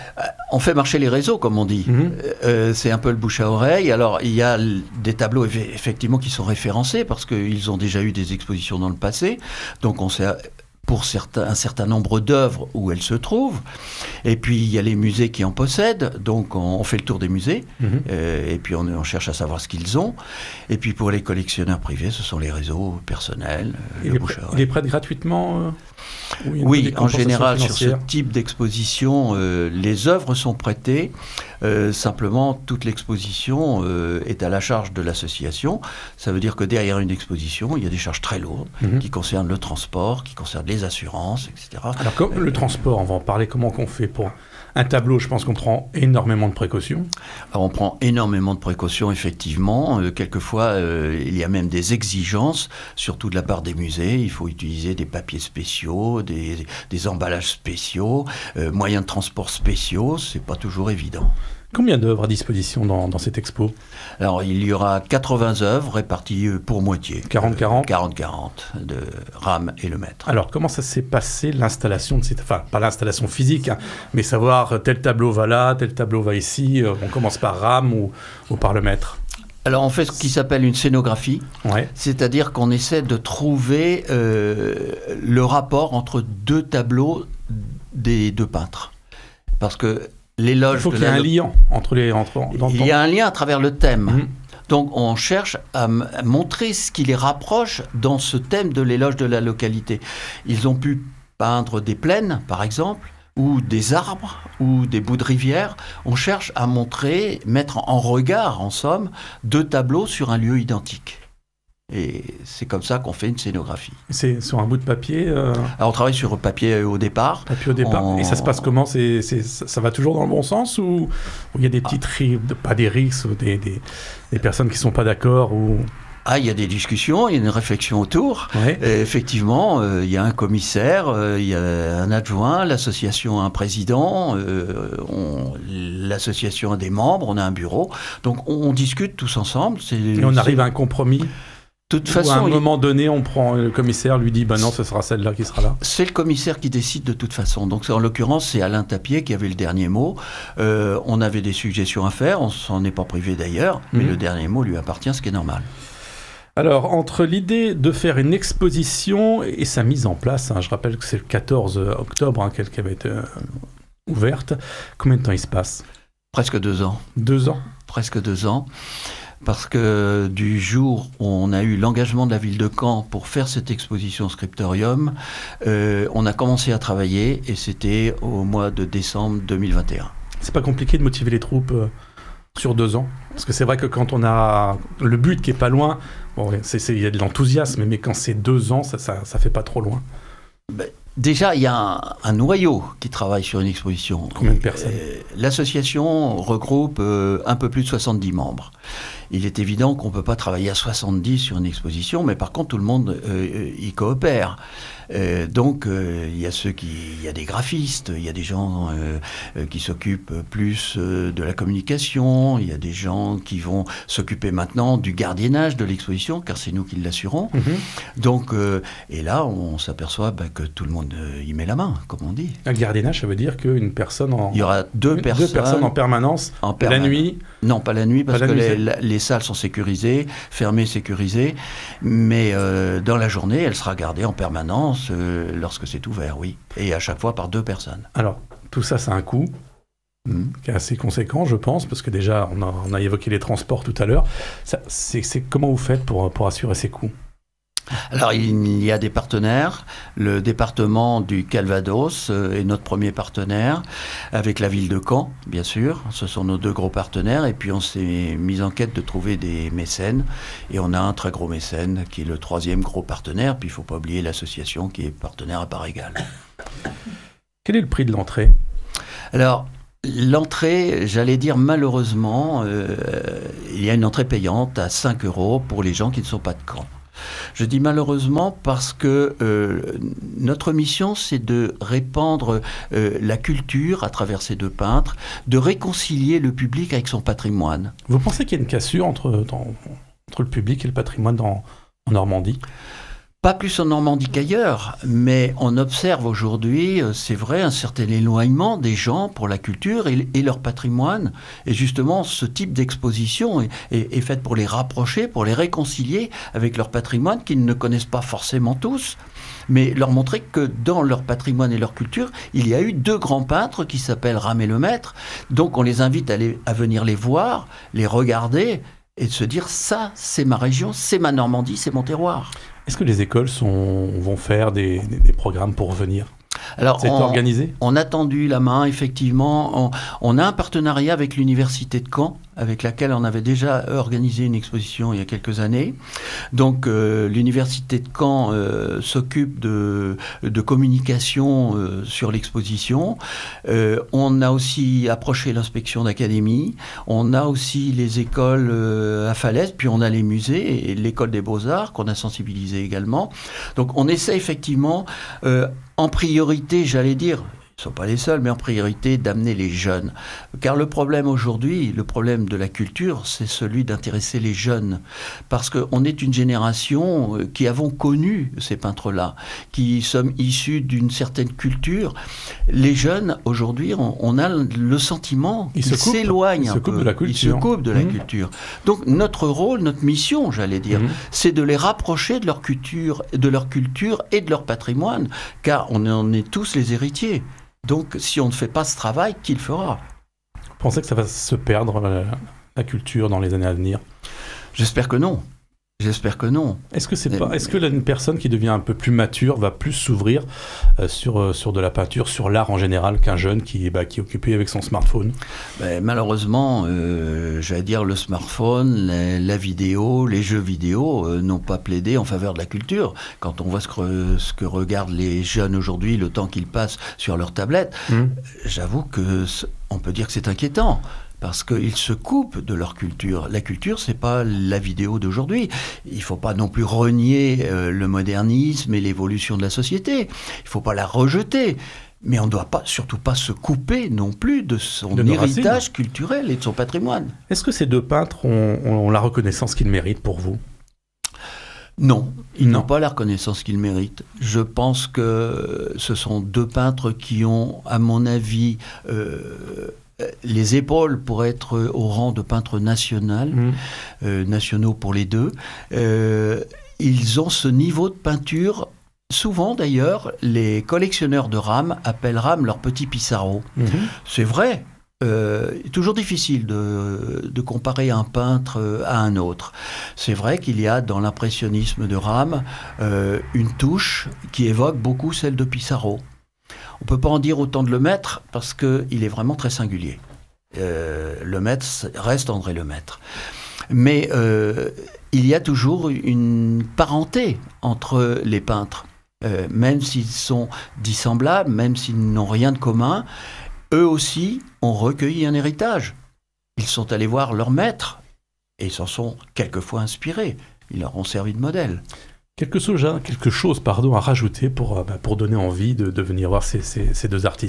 [SPEAKER 3] on fait marcher les réseaux, comme on dit. Mmh. Euh, c'est un peu le bouche à oreille. Alors, il y a des tableaux, effectivement, qui sont référencés, parce qu'ils ont déjà eu des expositions dans le passé. Donc, on sait pour certains, un certain nombre d'œuvres où elles se trouvent. Et puis, il y a les musées qui en possèdent. Donc, on, on fait le tour des musées. Mmh. Euh, et puis, on, on cherche à savoir ce qu'ils ont. Et puis, pour les collectionneurs privés, ce sont les réseaux personnels.
[SPEAKER 2] Il,
[SPEAKER 3] le
[SPEAKER 2] est, prêt, il est prêt gratuitement euh...
[SPEAKER 3] Oui, oui en général, sur ce type d'exposition, euh, les œuvres sont prêtées. Euh, simplement, toute l'exposition euh, est à la charge de l'association. Ça veut dire que derrière une exposition, il y a des charges très lourdes mm-hmm. qui concernent le transport, qui concernent les assurances, et cetera.
[SPEAKER 2] Alors, comme euh, le transport, on va en parler. Comment on fait pour un tableau? Je pense qu'on prend énormément de précautions.
[SPEAKER 3] Alors, on prend énormément de précautions, effectivement. Euh, quelquefois, euh, il y a même des exigences, surtout de la part des musées. Il faut utiliser des papiers spéciaux, des, des emballages spéciaux, euh, moyens de transport spéciaux. C'est pas toujours évident.
[SPEAKER 2] Combien d'œuvres à disposition dans, dans cette expo?
[SPEAKER 3] Alors, il y aura quatre-vingts œuvres réparties pour moitié.
[SPEAKER 2] quarante quarante
[SPEAKER 3] quarante quarante de Rame et Lemaître.
[SPEAKER 2] Alors, comment ça s'est passé, l'installation de cette... Enfin, pas l'installation physique, hein, mais savoir tel tableau va là, tel tableau va ici. On commence par Rame ou, ou par Lemaître?
[SPEAKER 3] Alors, on fait ce qui s'appelle une scénographie.
[SPEAKER 2] Ouais.
[SPEAKER 3] C'est-à-dire qu'on essaie de trouver euh, le rapport entre deux tableaux des deux peintres. Parce que l'éloge...
[SPEAKER 2] Il faut
[SPEAKER 3] de
[SPEAKER 2] qu'il y ait
[SPEAKER 3] la...
[SPEAKER 2] un lien entre les... Entre, dans
[SPEAKER 3] Il y a un lien à travers le thème.
[SPEAKER 2] Mmh.
[SPEAKER 3] Donc, on cherche à, m- à montrer ce qui les rapproche dans ce thème de l'éloge de la localité. Ils ont pu peindre des plaines, par exemple, ou des arbres, ou des bouts de rivière. On cherche à montrer, mettre en regard, en somme, deux tableaux sur un lieu identique. Et c'est comme ça qu'on fait une scénographie.
[SPEAKER 2] C'est sur un bout de papier euh...
[SPEAKER 3] Alors, on travaille sur papier au départ.
[SPEAKER 2] Papier au départ. On... Et ça se passe comment? c'est, c'est, Ça va toujours dans le bon sens, ou il y a des petites rixes, pas des rixes, ou des, des, des personnes qui ne sont pas d'accord ou...
[SPEAKER 3] Ah, il y a des discussions, il y a une réflexion autour.
[SPEAKER 2] Ouais.
[SPEAKER 3] Et effectivement, euh, il y a un commissaire, euh, il y a un adjoint, l'association a un président, euh, on, l'association a des membres, on a un bureau. Donc, on, on discute tous ensemble. C'est,
[SPEAKER 2] Et on
[SPEAKER 3] c'est...
[SPEAKER 2] arrive à un compromis.
[SPEAKER 3] De toute
[SPEAKER 2] Ou
[SPEAKER 3] façon,
[SPEAKER 2] à un
[SPEAKER 3] il...
[SPEAKER 2] moment donné, on prend le commissaire, lui dit bah non, ce sera celle-là qui sera là.
[SPEAKER 3] C'est le commissaire qui décide de toute façon. Donc en l'occurrence, c'est Alain Tapier qui avait le dernier mot. Euh, on avait des suggestions à faire, on s'en est pas privé d'ailleurs, mmh. mais le dernier mot lui appartient, ce qui est normal.
[SPEAKER 2] Alors, entre l'idée de faire une exposition et sa mise en place, hein, je rappelle que c'est le quatorze octobre hein, qu'elle avait été euh, ouverte, combien de temps il se passe?
[SPEAKER 3] Presque deux ans.
[SPEAKER 2] Deux ans
[SPEAKER 3] Presque deux ans. Parce que du jour où on a eu l'engagement de la ville de Caen pour faire cette exposition Scriptorium, euh, on a commencé à travailler et c'était au mois de décembre deux mille vingt et un.
[SPEAKER 2] C'est pas compliqué de motiver les troupes euh, sur deux ans? Parce que c'est vrai que quand on a le but qui est pas loin, bon, c'est, c'est, il y a de l'enthousiasme, mais quand c'est deux ans, ça, ça, ça fait pas trop loin.
[SPEAKER 3] Ben, déjà, il y a un, un noyau qui travaille sur une exposition.
[SPEAKER 2] Combien de personnes?
[SPEAKER 3] euh, L'association regroupe euh, un peu plus de soixante-dix membres. Il est évident qu'on ne peut pas travailler à soixante-dix sur une exposition, mais par contre, tout le monde euh, y coopère. Euh, donc, euh, il y a ceux qui, il y a des graphistes, il y a des gens euh, euh, qui s'occupent plus euh, de la communication, il y a des gens qui vont s'occuper maintenant du gardiennage de l'exposition, car c'est nous qui l'assurons. Mm-hmm. Donc, euh, et là, on s'aperçoit bah, que tout le monde euh, y met la main, comme on dit.
[SPEAKER 2] Un gardiennage, ça veut dire qu'une personne en...
[SPEAKER 3] Il y aura deux,
[SPEAKER 2] une,
[SPEAKER 3] personnes,
[SPEAKER 2] deux personnes en permanence,
[SPEAKER 3] en permanence. La
[SPEAKER 2] nuit?
[SPEAKER 3] Non, pas la nuit, parce
[SPEAKER 2] la
[SPEAKER 3] que
[SPEAKER 2] nuit,
[SPEAKER 3] les, la, les salles sont sécurisées, fermées, sécurisées, mais euh, dans la journée, elle sera gardée en permanence euh, lorsque c'est ouvert, oui, et à chaque fois par deux personnes.
[SPEAKER 2] Alors, tout ça, ça a un coût mmh. qui est assez conséquent, je pense, parce que déjà, on a, on a évoqué les transports tout à l'heure. Ça, c'est, c'est, comment vous faites pour, pour assurer ces coûts?
[SPEAKER 3] Alors, il y a des partenaires. Le département du Calvados est notre premier partenaire, avec la ville de Caen, bien sûr. Ce sont nos deux gros partenaires. Et puis, on s'est mis en quête de trouver des mécènes. Et on a un très gros mécène qui est le troisième gros partenaire. Puis, il ne faut pas oublier l'association qui est partenaire à part égale.
[SPEAKER 2] Quel est le prix de l'entrée ?
[SPEAKER 3] Alors, l'entrée, j'allais dire malheureusement, euh, il y a une entrée payante à cinq euros pour les gens qui ne sont pas de Caen. Je dis malheureusement parce que euh, notre mission, c'est de répandre euh, la culture à travers ces deux peintres, de réconcilier le public avec son patrimoine.
[SPEAKER 2] Vous pensez qu'il y a une cassure entre, dans, entre le public et le patrimoine dans, en Normandie ?
[SPEAKER 3] Pas plus en Normandie qu'ailleurs, mais on observe aujourd'hui, c'est vrai, un certain éloignement des gens pour la culture et, et leur patrimoine. Et justement, ce type d'exposition est, est, est faite pour les rapprocher, pour les réconcilier avec leur patrimoine qu'ils ne connaissent pas forcément tous, mais leur montrer que dans leur patrimoine et leur culture, il y a eu deux grands peintres qui s'appellent Rame et Lemaître. Donc on les invite à, les, à venir les voir, les regarder et de se dire, ça, c'est ma région, c'est ma Normandie, c'est mon terroir.
[SPEAKER 2] Est-ce que les écoles sont, vont faire des, des, des programmes pour revenir ?
[SPEAKER 3] Alors,
[SPEAKER 2] c'est
[SPEAKER 3] on,
[SPEAKER 2] organisé ?
[SPEAKER 3] On a tendu la main, effectivement. On, on a un partenariat avec l'Université de Caen, avec laquelle on avait déjà organisé une exposition il y a quelques années. Donc, euh, l'Université de Caen euh, s'occupe de, de communication euh, sur l'exposition. Euh, on a aussi approché l'inspection d'académie. On a aussi les écoles euh, à Falaise, puis on a les musées et l'école des beaux-arts qu'on a sensibilisé également. Donc, on essaie effectivement... Euh, en priorité, j'allais dire, ils ne sont pas les seuls, mais en priorité d'amener les jeunes. Car le problème aujourd'hui, le problème de la culture, c'est celui d'intéresser les jeunes. Parce qu'on est une génération qui avons connu ces peintres-là, qui sommes issus d'une certaine culture. Les jeunes, aujourd'hui, on, on a le sentiment qu'ils
[SPEAKER 2] ils
[SPEAKER 3] s'éloignent un peu.
[SPEAKER 2] De la culture.
[SPEAKER 3] Ils se coupent de la
[SPEAKER 2] mmh.
[SPEAKER 3] culture. Donc notre rôle, notre mission, j'allais dire, mmh. c'est de les rapprocher de leur culture, de leur culture et de leur patrimoine, car on en est tous les héritiers. Donc, si on ne fait pas ce travail, qui le fera ?
[SPEAKER 2] Vous pensez que ça va se perdre, la, la culture, dans les années à venir ?
[SPEAKER 3] J'espère que non. J'espère que non.
[SPEAKER 2] Est-ce que, c'est pas, est-ce que là, une personne qui devient un peu plus mature va plus s'ouvrir euh, sur, euh, sur de la peinture, sur l'art en général, qu'un jeune qui, bah, qui est occupé avec son smartphone ?
[SPEAKER 3] Ben, malheureusement, euh, j'allais dire le smartphone, la, la vidéo, les jeux vidéo euh, n'ont pas plaidé en faveur de la culture. Quand on voit ce que, ce que regardent les jeunes aujourd'hui, le temps qu'ils passent sur leur tablette, mmh. j'avoue que on peut dire que c'est inquiétant. Parce qu'ils se coupent de leur culture. La culture, c'est pas la vidéo d'aujourd'hui. Il faut pas non plus renier euh, le modernisme et l'évolution de la société. Il faut pas la rejeter. Mais on ne doit pas, surtout pas se couper non plus de son de héritage racines. culturel et de son patrimoine.
[SPEAKER 2] Est-ce que ces deux peintres ont, ont la reconnaissance qu'ils méritent pour vous ?
[SPEAKER 3] Non, ils
[SPEAKER 2] non.
[SPEAKER 3] n'ont pas la reconnaissance qu'ils méritent. Je pense que ce sont deux peintres qui ont, à mon avis... Euh, les épaules pour être au rang de peintre national, mmh. euh, nationaux pour les deux. Euh, ils ont ce niveau de peinture. Souvent, d'ailleurs, les collectionneurs de rames appellent Rame leur petit Pissarro. Mmh. C'est vrai. Euh, toujours difficile de, de comparer un peintre à un autre. C'est vrai qu'il y a dans l'impressionnisme de Rame euh, une touche qui évoque beaucoup celle de Pissarro. On ne peut pas en dire autant de Lemaître parce qu'il est vraiment très singulier. Euh, Lemaître reste André Lemaître. Mais euh, il y a toujours une parenté entre les peintres. Euh, même s'ils sont dissemblables, même s'ils n'ont rien de commun, eux aussi ont recueilli un héritage. Ils sont allés voir leur maître et ils s'en sont quelquefois inspirés. Ils leur ont servi de modèle.
[SPEAKER 2] Quelque chose, quelque chose pardon, à rajouter pour, pour donner envie de, de venir voir ces, ces, ces deux artistes ?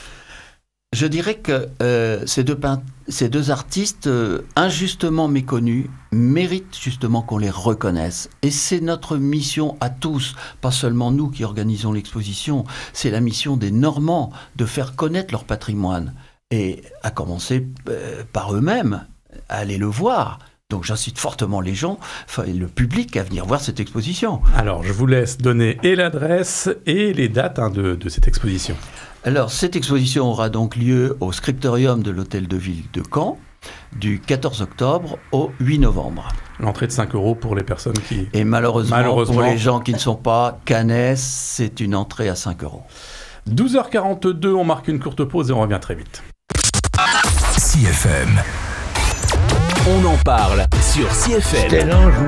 [SPEAKER 3] Je dirais que euh, ces, deux peint- ces deux artistes euh, injustement méconnus méritent justement qu'on les reconnaisse. Et c'est notre mission à tous, pas seulement nous qui organisons l'exposition, c'est la mission des Normands de faire connaître leur patrimoine. Et à commencer euh, par eux-mêmes, à aller le voir. Donc j'incite fortement les gens, enfin le public, à venir voir cette exposition.
[SPEAKER 2] Alors je vous laisse donner et l'adresse et les dates hein, de, de cette exposition.
[SPEAKER 3] Alors cette exposition aura donc lieu au scriptorium de l'Hôtel de Ville de Caen. du quatorze octobre au huit novembre.
[SPEAKER 2] L'entrée de cinq euros pour les personnes qui...
[SPEAKER 3] Et malheureusement,
[SPEAKER 2] malheureusement,
[SPEAKER 3] pour les gens qui ne sont pas cannais, c'est une entrée à cinq euros.
[SPEAKER 2] douze heures quarante-deux, on marque une courte pause et on revient très vite.
[SPEAKER 1] C F M. On en parle sur C F M.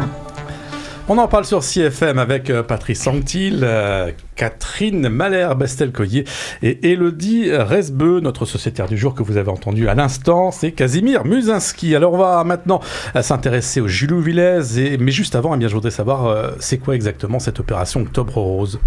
[SPEAKER 2] On en parle sur C F M avec euh, Patrice Anctil, euh, Catherine Mahler-Bestel-Coyer et Élodie Resbeux. Notre sociétaire du jour que vous avez entendu à l'instant, c'est Casimir Musinski. Alors on va maintenant euh, s'intéresser au Jules Villez, et, mais juste avant, eh bien, je voudrais savoir euh, c'est quoi exactement cette opération Octobre Rose.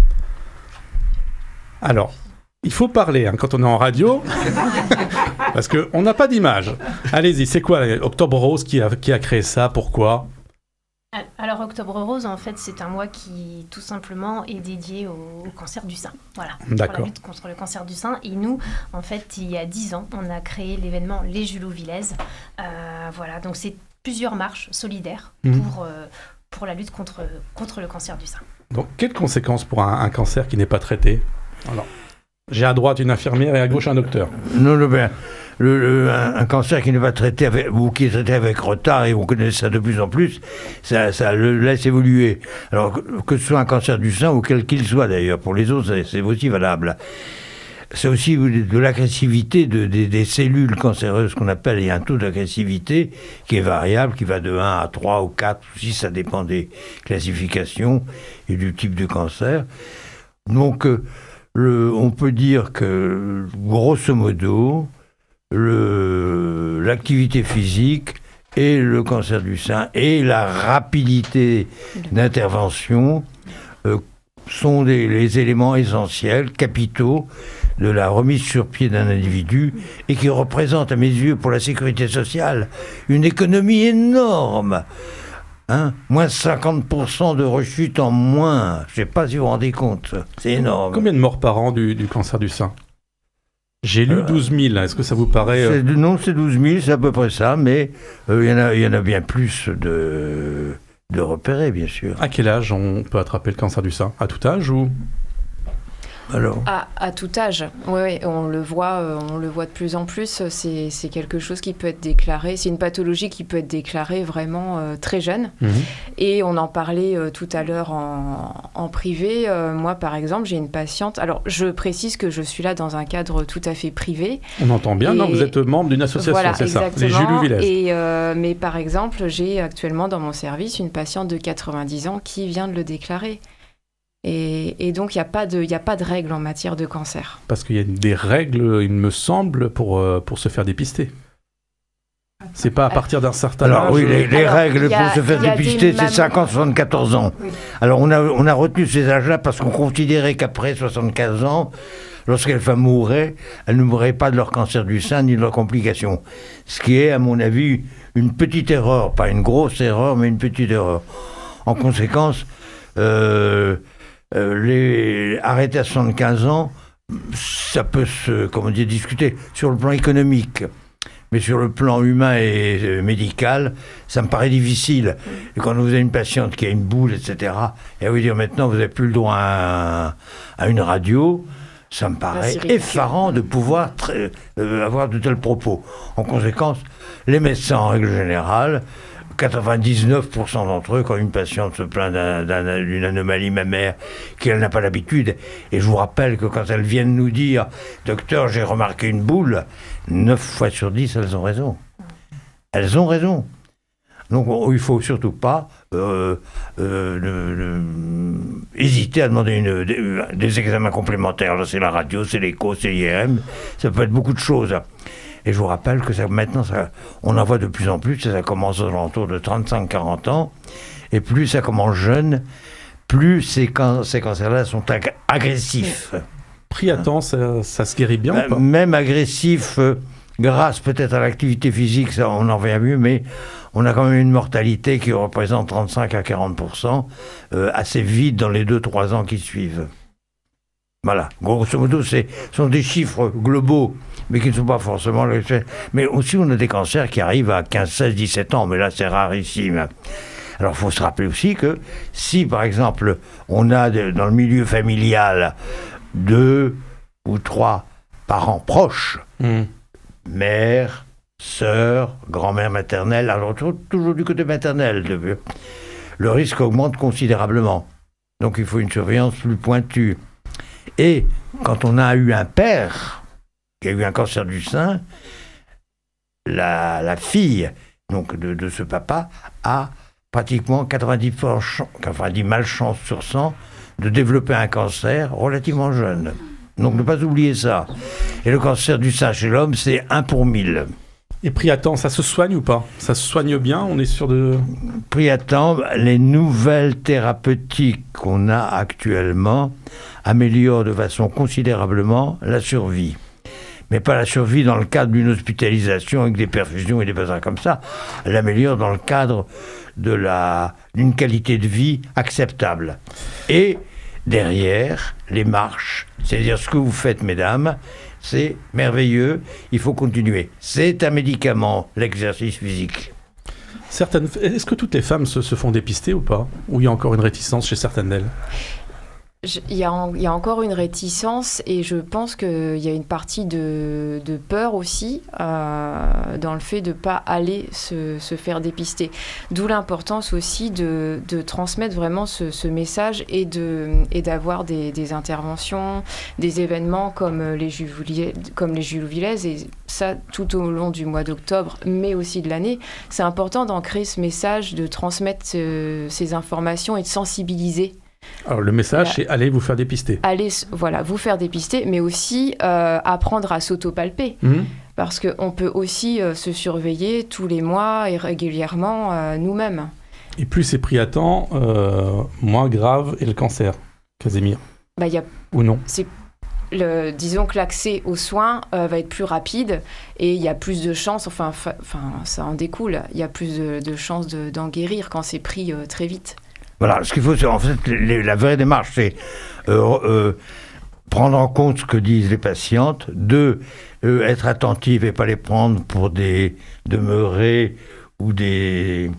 [SPEAKER 2] Alors, il faut parler hein, quand on est en radio, parce qu'on n'a pas d'image. Allez-y, c'est quoi Octobre Rose qui a, qui a créé ça? Pourquoi?
[SPEAKER 4] Alors Octobre Rose, en fait, c'est un mois qui, tout simplement, est dédié au, au cancer du sein. Voilà,
[SPEAKER 2] D'accord.
[SPEAKER 4] pour la lutte contre le cancer du sein. Et nous, en fait, il y a dix ans, on a créé l'événement Les Jules Villez. Euh, voilà, donc c'est plusieurs marches solidaires mmh. pour, euh, pour la lutte contre, contre le cancer du sein.
[SPEAKER 2] Donc, quelles conséquences pour un, un cancer qui n'est pas traité? Alors, j'ai à droite une infirmière et à gauche un docteur.
[SPEAKER 5] Non, non, ben... Le, le, un, un cancer qui n'est pas traité avec, ou qui est traité avec retard, et on connaît ça de plus en plus, ça, ça le laisse évoluer. Alors que, que ce soit un cancer du sein ou quel qu'il soit d'ailleurs, pour les autres c'est, c'est aussi valable. C'est aussi de l'agressivité de, de, des cellules cancéreuses qu'on appelle, il y a un taux d'agressivité qui est variable, qui va de un à trois ou quatre ou six, ça dépend des classifications et du type de cancer. Donc le, on peut dire que grosso modo, Le, l'activité physique et le cancer du sein et la rapidité d'intervention euh, sont des, les éléments essentiels, capitaux de la remise sur pied d'un individu et qui représentent à mes yeux pour la sécurité sociale une économie énorme. Hein, moins cinquante pour cent de rechute en moins, je ne sais pas si vous vous rendez compte, c'est énorme.
[SPEAKER 2] Combien de morts par an du, du cancer du sein? J'ai lu douze mille, est-ce que ça vous paraît...
[SPEAKER 5] C'est, non, c'est douze mille, c'est à peu près ça, mais il euh, y, y en a bien plus de, de repérés, bien sûr.
[SPEAKER 2] À quel âge on peut attraper le cancer du sein? À tout âge ou...
[SPEAKER 5] Alors.
[SPEAKER 6] À, à tout âge, oui, oui, on le voit, euh, on le voit de plus en plus. C'est, c'est quelque chose qui peut être déclaré. C'est une pathologie qui peut être déclarée vraiment euh, très jeune. Mmh. Et on en parlait euh, tout à l'heure en, en privé. Euh, moi, par exemple, j'ai une patiente. Alors, je précise que je suis là dans un cadre tout à fait privé.
[SPEAKER 2] On entend bien. Et... Non, vous êtes membre d'une association,
[SPEAKER 6] voilà,
[SPEAKER 2] c'est
[SPEAKER 6] exactement.
[SPEAKER 2] ça, les Jules Villez.
[SPEAKER 6] Et euh, mais par exemple, j'ai actuellement dans mon service une patiente de quatre-vingt-dix ans qui vient de le déclarer. Et, et donc, il n'y a pas de, il n'y a pas de règles en matière de cancer.
[SPEAKER 2] Parce qu'il y a des règles, il me semble, pour, pour se faire dépister. C'est pas à partir d'un certain
[SPEAKER 5] Alors,
[SPEAKER 2] âge.
[SPEAKER 5] Oui, les, les
[SPEAKER 6] Alors,
[SPEAKER 5] règles
[SPEAKER 6] a,
[SPEAKER 5] pour se faire dépister, c'est cinquante à soixante-quatorze ans. Oui. Alors, on a, on a retenu ces âges-là parce qu'on considérait qu'après soixante-quinze ans, lorsqu'elles femmes mourraient, elles ne mourraient pas de leur cancer du sein ni de leurs complications. Ce qui est, à mon avis, une petite erreur. Pas une grosse erreur, mais une petite erreur. En conséquence, euh, euh, les arrêter à soixante-quinze ans, ça peut se, comment dire, discuter sur le plan économique. Mais sur le plan humain et euh, médical, ça me paraît difficile. Et quand vous avez une patiente qui a une boule, et cetera, et à vous dire maintenant vous n'avez plus le droit à, un, à une radio, ça me paraît effarant de pouvoir tra- euh, avoir de tels propos. En conséquence, les médecins en règle générale, quatre-vingt-dix-neuf pour cent d'entre eux, quand une patiente se plaint d'un, d'un, d'une anomalie mammaire qu'elle n'a pas l'habitude, et je vous rappelle que quand elles viennent nous dire « Docteur, j'ai remarqué une boule », neuf fois sur dix, elles ont raison. Elles ont raison. Donc il ne faut surtout pas euh, euh, le, le, hésiter à demander une, des, des examens complémentaires. Là, c'est la radio, c'est l'écho, c'est l'I R M, ça peut être beaucoup de choses. Et je vous rappelle que ça, maintenant, ça, on en voit de plus en plus, et ça commence aux alentours de trente-cinq à quarante ans, et plus ça commence jeune, plus ces, can- ces cancers-là sont ag- agressifs.
[SPEAKER 2] Pris à temps, ça, ça se guérit bien euh, ou pas?
[SPEAKER 5] Même agressifs, euh, grâce peut-être à l'activité physique, ça, on en revient mieux, mais on a quand même une mortalité qui représente trente-cinq à quarante pour cent, euh, assez vite dans les deux à trois ans qui suivent. Voilà, grosso modo, ce sont des chiffres globaux, mais qui ne sont pas forcément... Mais aussi, on a des cancers qui arrivent à quinze, seize, dix-sept ans, mais là, c'est rarissime. Alors, il faut se rappeler aussi que si, par exemple, on a de, dans le milieu familial deux ou trois parents proches, mmh. mère, sœur, grand-mère maternelle, alors toujours du côté maternel, le risque augmente considérablement. Donc il faut une surveillance plus pointue. Et quand on a eu un père qui a eu un cancer du sein, la, la fille donc de, de ce papa a pratiquement quatre-vingt-dix, quatre-vingt-dix malchances sur cent de développer un cancer relativement jeune. Donc ne pas oublier ça. Et le cancer du sein chez l'homme, c'est un pour mille.
[SPEAKER 2] Et pris à temps, ça se soigne ou pas ? Ça se soigne bien ? On est sûr de...
[SPEAKER 5] Pris à temps, les nouvelles thérapeutiques qu'on a actuellement améliorent de façon considérablement la survie. Mais pas la survie dans le cadre d'une hospitalisation avec des perfusions et des bazars comme ça. Elle améliore dans le cadre de la, d'une qualité de vie acceptable. Et derrière, les marches, c'est-à-dire ce que vous faites, mesdames, c'est merveilleux, il faut continuer. C'est un médicament, l'exercice physique.
[SPEAKER 2] Certaines, est-ce que toutes les femmes se, se font dépister ou pas ? Ou il y a encore une réticence chez certaines d'elles ?
[SPEAKER 6] Il y, a, il y a encore une réticence et je pense qu'il y a une partie de, de peur aussi euh, dans le fait de ne pas aller se, se faire dépister. D'où l'importance aussi de, de transmettre vraiment ce, ce message et, de, et d'avoir des, des interventions, des événements comme les Jules, comme les Jules Villez, et ça tout au long du mois d'octobre, mais aussi de l'année. C'est important d'ancrer ce message, de transmettre ce, ces informations et de sensibiliser.
[SPEAKER 2] Alors le message, voilà. C'est allez vous faire dépister.
[SPEAKER 6] Allez, voilà, vous faire dépister, mais aussi euh, apprendre à s'autopalper. Mmh. Parce qu'on peut aussi euh, se surveiller tous les mois et régulièrement euh, nous-mêmes.
[SPEAKER 2] Et plus c'est pris à temps, euh, moins grave est le cancer, Casimir.
[SPEAKER 6] Bah, y a,
[SPEAKER 2] Ou non
[SPEAKER 6] c'est le, disons que l'accès aux soins euh, va être plus rapide et il y a plus de chances, enfin, fa, ça en découle, il y a plus de, de chances de, d'en guérir quand c'est pris euh, très vite.
[SPEAKER 5] Voilà, ce qu'il faut, c'est, en fait, les, la vraie démarche, c'est euh, euh, prendre en compte ce que disent les patientes, deux, euh, être attentive et pas les prendre pour des demeurés ou des...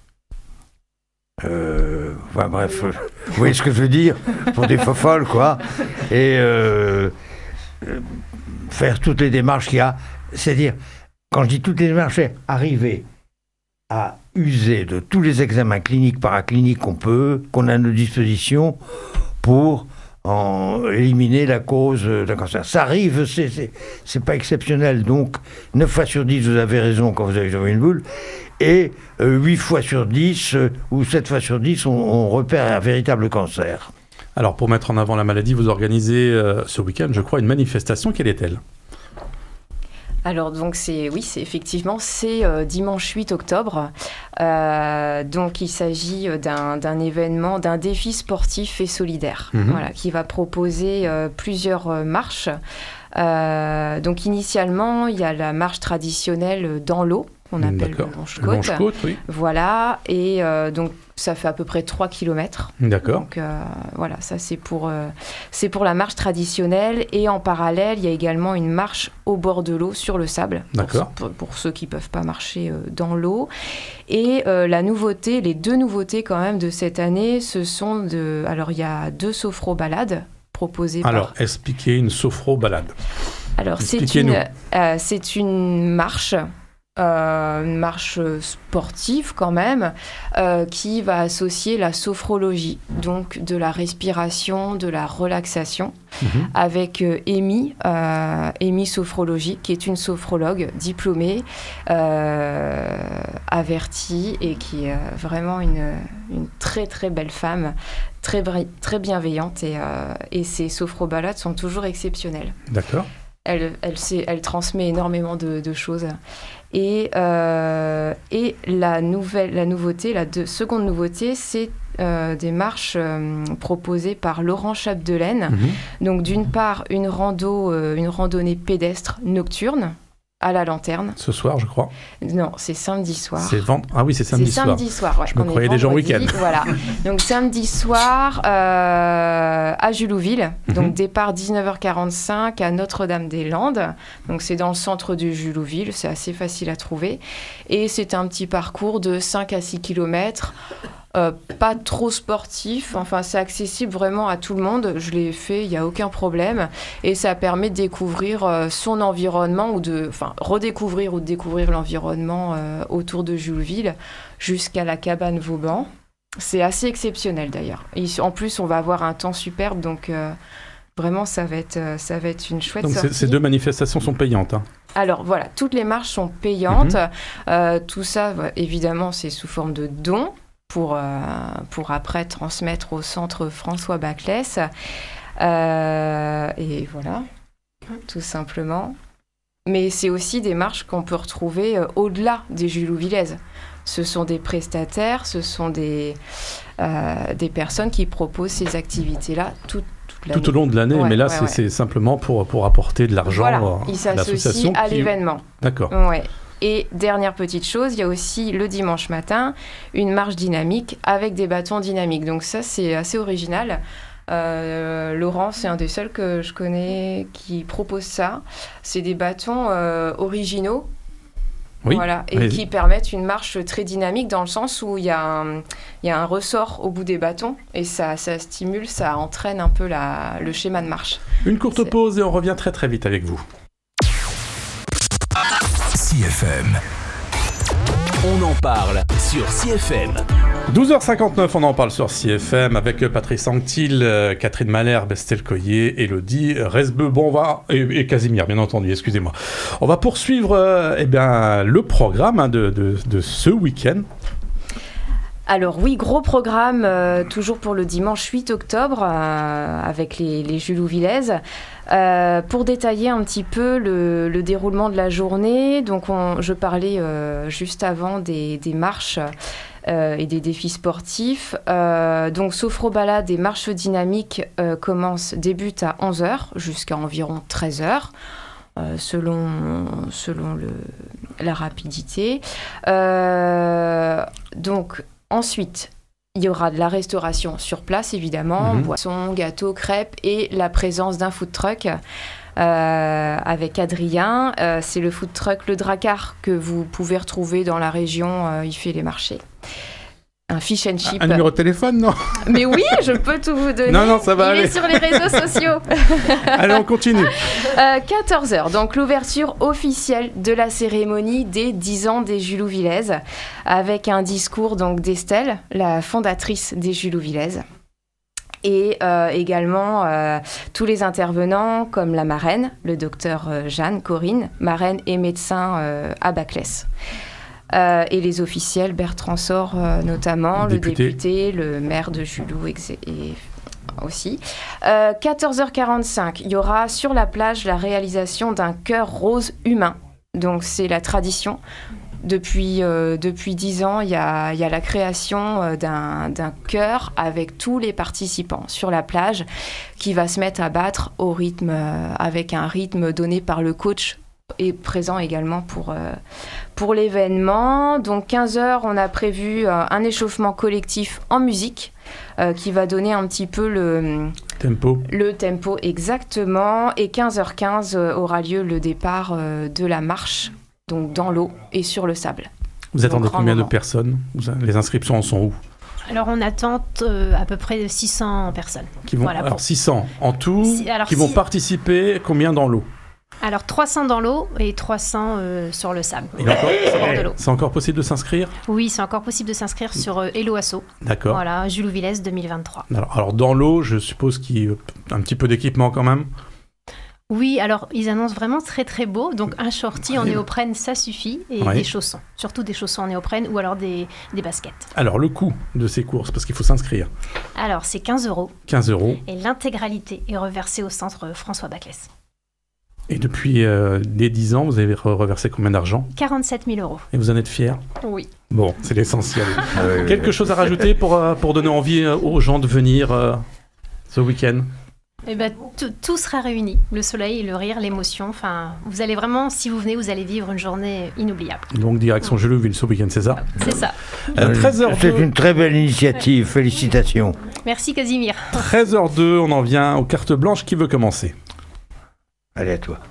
[SPEAKER 5] Euh, enfin, bref, euh, vous voyez ce que je veux dire, pour des fofolles, quoi, et euh, euh, faire toutes les démarches qu'il y a, c'est-à-dire, quand je dis toutes les démarches, c'est arriver à user de tous les examens cliniques, paracliniques qu'on peut, qu'on a à nos dispositions pour en éliminer la cause d'un cancer. Ça arrive, c'est, c'est, c'est pas exceptionnel. Donc, neuf fois sur dix, vous avez raison quand vous avez une boule, et euh, huit fois sur dix, euh, ou sept fois sur dix, on, on repère un véritable cancer.
[SPEAKER 2] Alors, pour mettre en avant la maladie, vous organisez euh, ce week-end, je crois, une manifestation. Quelle est-elle ?
[SPEAKER 6] Alors donc c'est oui c'est effectivement c'est euh, dimanche huit octobre. Euh, donc il s'agit d'un, d'un événement, d'un défi sportif et solidaire, mmh. voilà, qui va proposer euh, plusieurs euh, marches. Euh, donc initialement il y a la marche traditionnelle dans l'eau qu'on appelle D'accord. le Longe-Côte.
[SPEAKER 2] Le Longe-Côte, oui.
[SPEAKER 6] Voilà, et euh, donc ça fait à peu près trois kilomètres.
[SPEAKER 2] D'accord.
[SPEAKER 6] Donc euh, voilà, ça c'est pour, euh, c'est pour la marche traditionnelle. Et en parallèle, il y a également une marche au bord de l'eau, sur le sable.
[SPEAKER 2] D'accord.
[SPEAKER 6] Pour, pour ceux qui ne peuvent pas marcher euh, dans l'eau. Et euh, la nouveauté, les deux nouveautés quand même de cette année, ce sont de... Alors il y a deux sophro-balades proposées
[SPEAKER 2] Alors,
[SPEAKER 6] par...
[SPEAKER 2] expliquez une sophro-balade.
[SPEAKER 6] Alors c'est une, euh, c'est une marche... Euh, une marche sportive quand même, euh, qui va associer la sophrologie, donc de la respiration, de la relaxation, mmh. avec euh, Amy, euh, Amy Sophrologie, qui est une sophrologue diplômée, euh, avertie, et qui est vraiment une, une très très belle femme, très, très bienveillante, et, euh, et ses sophrobalades sont toujours exceptionnelles.
[SPEAKER 2] D'accord.
[SPEAKER 6] Elle, elle, sait, elle transmet énormément de, de choses. Et, euh, et la, nouvelle, la nouveauté, la deux, seconde nouveauté, c'est euh, des marches euh, proposées par Laurent Chapdelaine. Mmh. Donc d'une part, une, rando, euh, une randonnée pédestre nocturne à la lanterne.
[SPEAKER 2] Ce soir, je crois.
[SPEAKER 6] Non, c'est samedi soir.
[SPEAKER 2] C'est vend... Ah oui, c'est samedi
[SPEAKER 6] c'est
[SPEAKER 2] soir.
[SPEAKER 6] samedi soir, ouais.
[SPEAKER 2] Je me On croyais déjà en week-end.
[SPEAKER 6] Voilà. Donc samedi soir euh, à Julouville. Mm-hmm. Donc départ dix-neuf heures quarante-cinq à Notre-Dame-des-Landes. Donc c'est dans le centre de Julouville. C'est assez facile à trouver. Et c'est un petit parcours de cinq à six kilomètres. Euh, pas trop sportif, enfin c'est accessible vraiment à tout le monde, je l'ai fait, il n'y a aucun problème, et ça permet de découvrir euh, son environnement, ou de, enfin redécouvrir ou de découvrir l'environnement euh, autour de Jullouville, jusqu'à la cabane Vauban. C'est assez exceptionnel d'ailleurs. Et en plus, on va avoir un temps superbe, donc euh, vraiment ça va être, euh, ça va être une chouette
[SPEAKER 2] donc
[SPEAKER 6] sortie.
[SPEAKER 2] Ces deux manifestations sont payantes, hein.
[SPEAKER 6] Alors voilà, toutes les marches sont payantes,
[SPEAKER 2] mmh.
[SPEAKER 6] euh, tout ça évidemment c'est sous forme de dons, Pour, euh, pour après transmettre au centre François Baclès. Euh, et voilà, tout simplement. Mais c'est aussi des marches qu'on peut retrouver euh, au-delà des Jullouvillaises. Ce sont des prestataires, ce sont des, euh, des personnes qui proposent ces activités-là toute, toute l'année.
[SPEAKER 2] Tout au long de l'année,
[SPEAKER 6] ouais,
[SPEAKER 2] mais là
[SPEAKER 6] ouais,
[SPEAKER 2] c'est,
[SPEAKER 6] ouais.
[SPEAKER 2] c'est simplement pour, pour apporter de l'argent
[SPEAKER 6] voilà,
[SPEAKER 2] à,
[SPEAKER 6] ils
[SPEAKER 2] à l'association.
[SPEAKER 6] s'associent à
[SPEAKER 2] qui...
[SPEAKER 6] l'événement.
[SPEAKER 2] D'accord.
[SPEAKER 6] Ouais. Et dernière petite chose, il y a aussi le dimanche matin une marche dynamique avec des bâtons dynamiques. Donc ça, c'est assez original. Euh, Laurent, c'est un des seuls que je connais qui propose ça. C'est des bâtons euh, originaux.
[SPEAKER 2] Oui,
[SPEAKER 6] voilà, et
[SPEAKER 2] mais...
[SPEAKER 6] qui permettent une marche très dynamique dans le sens où il y a un, il y a un ressort au bout des bâtons et ça, ça stimule, ça entraîne un peu la, le schéma de marche.
[SPEAKER 2] Une courte
[SPEAKER 6] c'est...
[SPEAKER 2] pause et on revient très très vite avec vous.
[SPEAKER 1] C F M. On en parle sur C F M.
[SPEAKER 2] douze heures cinquante-neuf, on en parle sur C F M avec Patrice Anctil, euh, Catherine Malherbe, Estelle Coyer, Elodie Resbeu, bon, on va, et, et Casimir, bien entendu, excusez-moi. On va poursuivre euh, eh bien, le programme hein, de, de, de ce week-end.
[SPEAKER 6] Alors oui, gros programme, euh, toujours pour le dimanche huit octobre, euh, avec les, les Jullouvillaises. Euh, pour détailler un petit peu le, le déroulement de la journée, donc on, je parlais euh, juste avant des, des marches euh, et des défis sportifs. Euh, donc Sophro-Balade et marches dynamiques euh, commencent, débutent à onze heures jusqu'à environ treize heures. Euh, selon, selon le, la rapidité. Euh, donc ensuite, il y aura de la restauration sur place, évidemment, mmh. boissons, gâteaux, crêpes et la présence d'un food truck euh, avec Adrien. Euh, c'est le food truck Le Dracar que vous pouvez retrouver dans la région. Euh, il fait les marchés. Un fish and chip.
[SPEAKER 2] Un, un numéro de téléphone, non?
[SPEAKER 6] Mais oui, je peux tout vous donner.
[SPEAKER 2] Non, non, ça va
[SPEAKER 6] Il
[SPEAKER 2] aller.
[SPEAKER 6] est sur les réseaux sociaux.
[SPEAKER 2] Allez, on continue.
[SPEAKER 6] Euh, quatorze heures, donc l'ouverture officielle de la cérémonie des dix ans des Jullouvillaises, avec un discours donc d'Estelle, la fondatrice des Jullouvillaises. Et euh, également euh, tous les intervenants, comme la marraine, le docteur euh, Jeanne Corinne, marraine et médecin euh, à Baclès. Euh, et les officiels, Bertrand Sort euh, notamment, député. le député, le maire de Jullou ex- et aussi. Euh, quatorze heures quarante-cinq, il y aura sur la plage la réalisation d'un cœur rose humain. Donc c'est la tradition. Depuis, euh, depuis dix ans, il y a, il y a la création euh, d'un, d'un chœur avec tous les participants sur la plage qui va se mettre à battre au rythme, euh, avec un rythme donné par le coach et présent également pour, euh, pour l'événement. Donc quinze heures, on a prévu euh, un échauffement collectif en musique euh, qui va donner un petit peu le
[SPEAKER 2] tempo.
[SPEAKER 6] Le tempo exactement. Et quinze heures quinze euh, aura lieu le départ euh, de la marche, donc dans l'eau et sur le sable.
[SPEAKER 2] Vous attendez
[SPEAKER 6] donc,
[SPEAKER 2] combien
[SPEAKER 6] moment.
[SPEAKER 2] de personnes? Les inscriptions en sont où?
[SPEAKER 4] Alors, on attend euh, à peu près six cents personnes.
[SPEAKER 2] Qui vont,
[SPEAKER 4] voilà,
[SPEAKER 2] alors,
[SPEAKER 4] pour...
[SPEAKER 2] six cents en tout,
[SPEAKER 4] si, alors,
[SPEAKER 2] qui vont
[SPEAKER 4] si...
[SPEAKER 2] participer, combien dans l'eau?
[SPEAKER 4] Alors, trois cents dans l'eau et trois cents euh, sur le sable.
[SPEAKER 2] Et encore,
[SPEAKER 4] de l'eau.
[SPEAKER 2] C'est encore possible de s'inscrire?
[SPEAKER 4] Oui, c'est encore possible de s'inscrire sur euh, Hello Asso.
[SPEAKER 2] D'accord.
[SPEAKER 4] Voilà, Jullouvillaises deux mille vingt-trois.
[SPEAKER 2] Alors, alors, dans l'eau, je suppose qu'il y a un petit peu d'équipement quand même?
[SPEAKER 4] Oui, alors ils annoncent vraiment très très beau. Donc un shorty en néoprène, ça suffit. Et
[SPEAKER 2] ouais.
[SPEAKER 4] des chaussons, surtout des chaussons en néoprène ou alors des, des baskets.
[SPEAKER 2] Alors le coût de ces courses, parce qu'il faut s'inscrire.
[SPEAKER 4] Alors c'est quinze euros.
[SPEAKER 2] quinze euros.
[SPEAKER 4] Et l'intégralité est reversée au centre François Baclès.
[SPEAKER 2] Et depuis euh, les dix ans, vous avez reversé combien d'argent?
[SPEAKER 4] quarante-sept mille euros.
[SPEAKER 2] Et vous en êtes fiers?
[SPEAKER 4] Oui.
[SPEAKER 2] Bon, c'est l'essentiel.
[SPEAKER 5] Ah oui,
[SPEAKER 2] Quelque
[SPEAKER 5] oui.
[SPEAKER 2] chose à rajouter pour, euh, pour donner envie euh, aux gens de venir euh, ce week-end?
[SPEAKER 4] Eh ben, tout, tout sera réuni. Le soleil, le rire, l'émotion. Enfin, vous allez vraiment, si vous venez, vous allez vivre une journée inoubliable.
[SPEAKER 2] Donc direction Jullouville ce week-end, c'est ça?
[SPEAKER 4] C'est ça.
[SPEAKER 2] Euh, treize heures deux.
[SPEAKER 5] C'est une très belle initiative, félicitations.
[SPEAKER 4] Merci Casimir.
[SPEAKER 2] treize heures deux, on en vient aux cartes blanches. Qui veut commencer?
[SPEAKER 5] Allez à toi.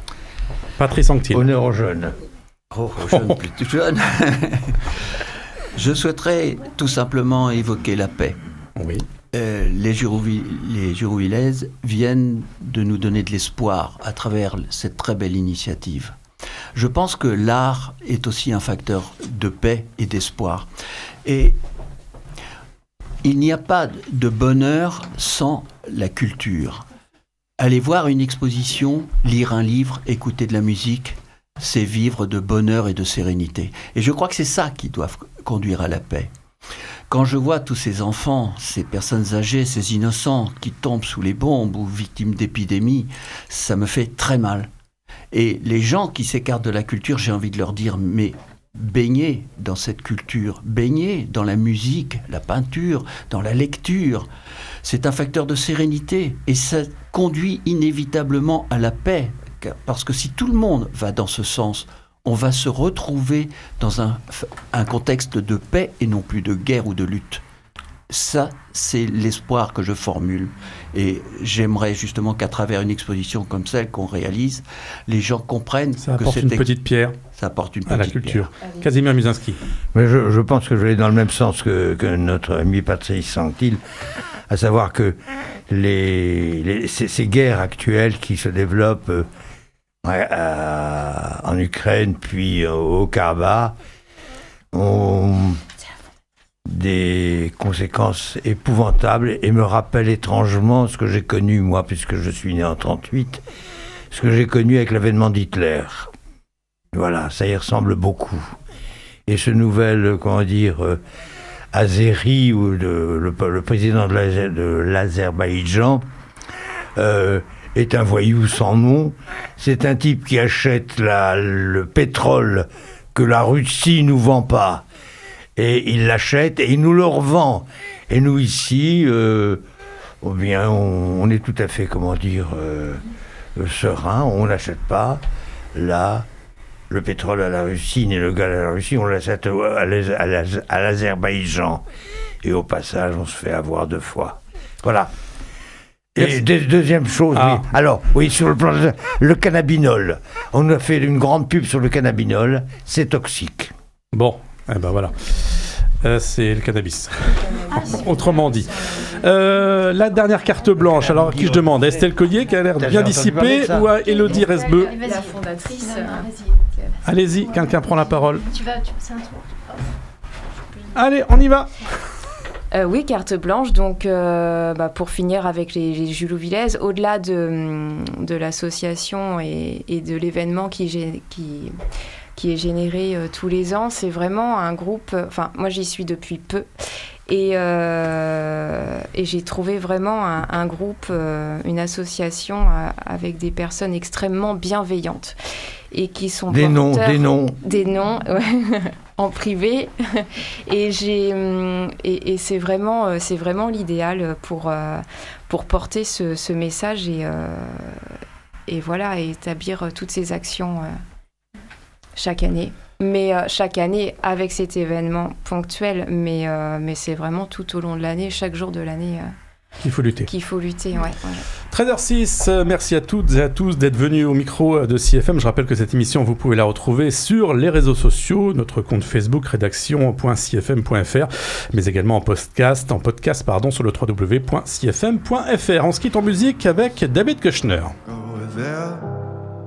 [SPEAKER 2] Patrice Anctil.
[SPEAKER 5] Honneur aux jeunes.
[SPEAKER 3] Oh, aux jeunes, plutôt jeunes. Je souhaiterais tout simplement évoquer la paix.
[SPEAKER 2] Oui.
[SPEAKER 3] Euh, les Girouvi- les Girouillaises viennent de nous donner de l'espoir à travers cette très belle initiative. Je pense que l'art est aussi un facteur de paix et d'espoir. Et il n'y a pas de bonheur sans la culture. Aller voir une exposition, lire un livre, écouter de la musique, c'est vivre de bonheur et de sérénité. Et je crois que c'est ça qui doit conduire à la paix. Quand je vois tous ces enfants, ces personnes âgées, ces innocents qui tombent sous les bombes ou victimes d'épidémies, ça me fait très mal. Et les gens qui s'écartent de la culture, j'ai envie de leur dire, mais baignez dans cette culture, baignez dans la musique, la peinture, dans la lecture. C'est un facteur de sérénité et ça conduit inévitablement à la paix. Parce que si tout le monde va dans ce sens, on va se retrouver dans un, un contexte de paix et non plus de guerre ou de lutte. Ça, c'est l'espoir que je formule. Et j'aimerais justement qu'à travers une exposition comme celle qu'on réalise, les gens comprennent
[SPEAKER 2] ça
[SPEAKER 3] que
[SPEAKER 2] apporte
[SPEAKER 3] c'est
[SPEAKER 2] une
[SPEAKER 3] ex-
[SPEAKER 2] petite pierre
[SPEAKER 3] ça apporte une
[SPEAKER 2] à la
[SPEAKER 3] petite
[SPEAKER 2] culture.
[SPEAKER 3] pierre.
[SPEAKER 2] Casimir Musinski.
[SPEAKER 5] Mais je, je pense que je vais dans le même sens que, que notre ami Patrice Sanctil, à savoir que les, les, ces, ces guerres actuelles qui se développent euh, à, en Ukraine puis euh, au Karabakh ont des conséquences épouvantables et me rappellent étrangement ce que j'ai connu, moi, puisque je suis né en trente-huit, ce que j'ai connu avec l'avènement d'Hitler. Voilà, ça y ressemble beaucoup. Et ce nouvel, comment dire, euh, Azeri, ou de, le, le président de, l'Azer, de l'Azerbaïdjan, euh, est un voyou sans nom. C'est un type qui achète la, le pétrole que la Russie nous vend pas. Et il l'achète et il nous le revend. Et nous ici, euh, oh bien, on, on est tout à fait, comment dire, euh, serein. On n'achète pas là le pétrole à la Russie, ni le gaz à la Russie. On l'achète à, l'Az- à, l'Az- à l'Azerbaïdjan. Et au passage, on se fait avoir deux fois. Voilà. Et de, deuxième chose,
[SPEAKER 2] ah.
[SPEAKER 5] oui. Alors, oui, sur le plan de, le cannabinol. On a fait une grande pub sur le cannabinol. C'est toxique.
[SPEAKER 2] Bon, eh ben voilà. Euh, c'est le cannabis. Autrement dit. Euh, la dernière carte blanche. Alors, à qui je demande? Estelle Collier, qui a l'air bien dissipée, ou à Élodie Resbeu?
[SPEAKER 6] La fondatrice.
[SPEAKER 2] Allez-y, quelqu'un prend la parole.
[SPEAKER 4] Tu vas, tu, c'est un tour.
[SPEAKER 2] Allez, on y va.
[SPEAKER 6] Euh, oui, carte blanche. Donc, euh, bah, pour finir avec les, les Jules Villez, au-delà de, de l'association et, et de l'événement qui, gé- qui, qui est généré euh, tous les ans, c'est vraiment un groupe. Enfin, euh, moi, j'y suis depuis peu. Et, euh, et j'ai trouvé vraiment un, un groupe, euh, une association euh, avec des personnes extrêmement bienveillantes et qui sont
[SPEAKER 5] des noms,
[SPEAKER 6] porteurs,
[SPEAKER 5] des noms,
[SPEAKER 6] des noms, ouais, en privé. Et j'ai et, et c'est vraiment c'est vraiment l'idéal pour euh, pour porter ce, ce message et euh, et voilà et établir toutes ces actions euh, chaque année. Mais euh, chaque année, avec cet événement ponctuel, mais, euh, mais c'est vraiment tout au long de l'année, chaque jour de l'année, euh,
[SPEAKER 2] qu'il faut lutter.
[SPEAKER 6] Qu'il faut lutter, ouais. ouais.
[SPEAKER 2] treize heures six, merci à toutes et à tous d'être venus au micro de C F M. Je rappelle que cette émission, vous pouvez la retrouver sur les réseaux sociaux, notre compte Facebook, rédaction point c f m point f r, mais également en podcast, en podcast pardon, sur le w w w point c f m point f r. On se quitte en musique avec David Kushner.
[SPEAKER 7] Go there.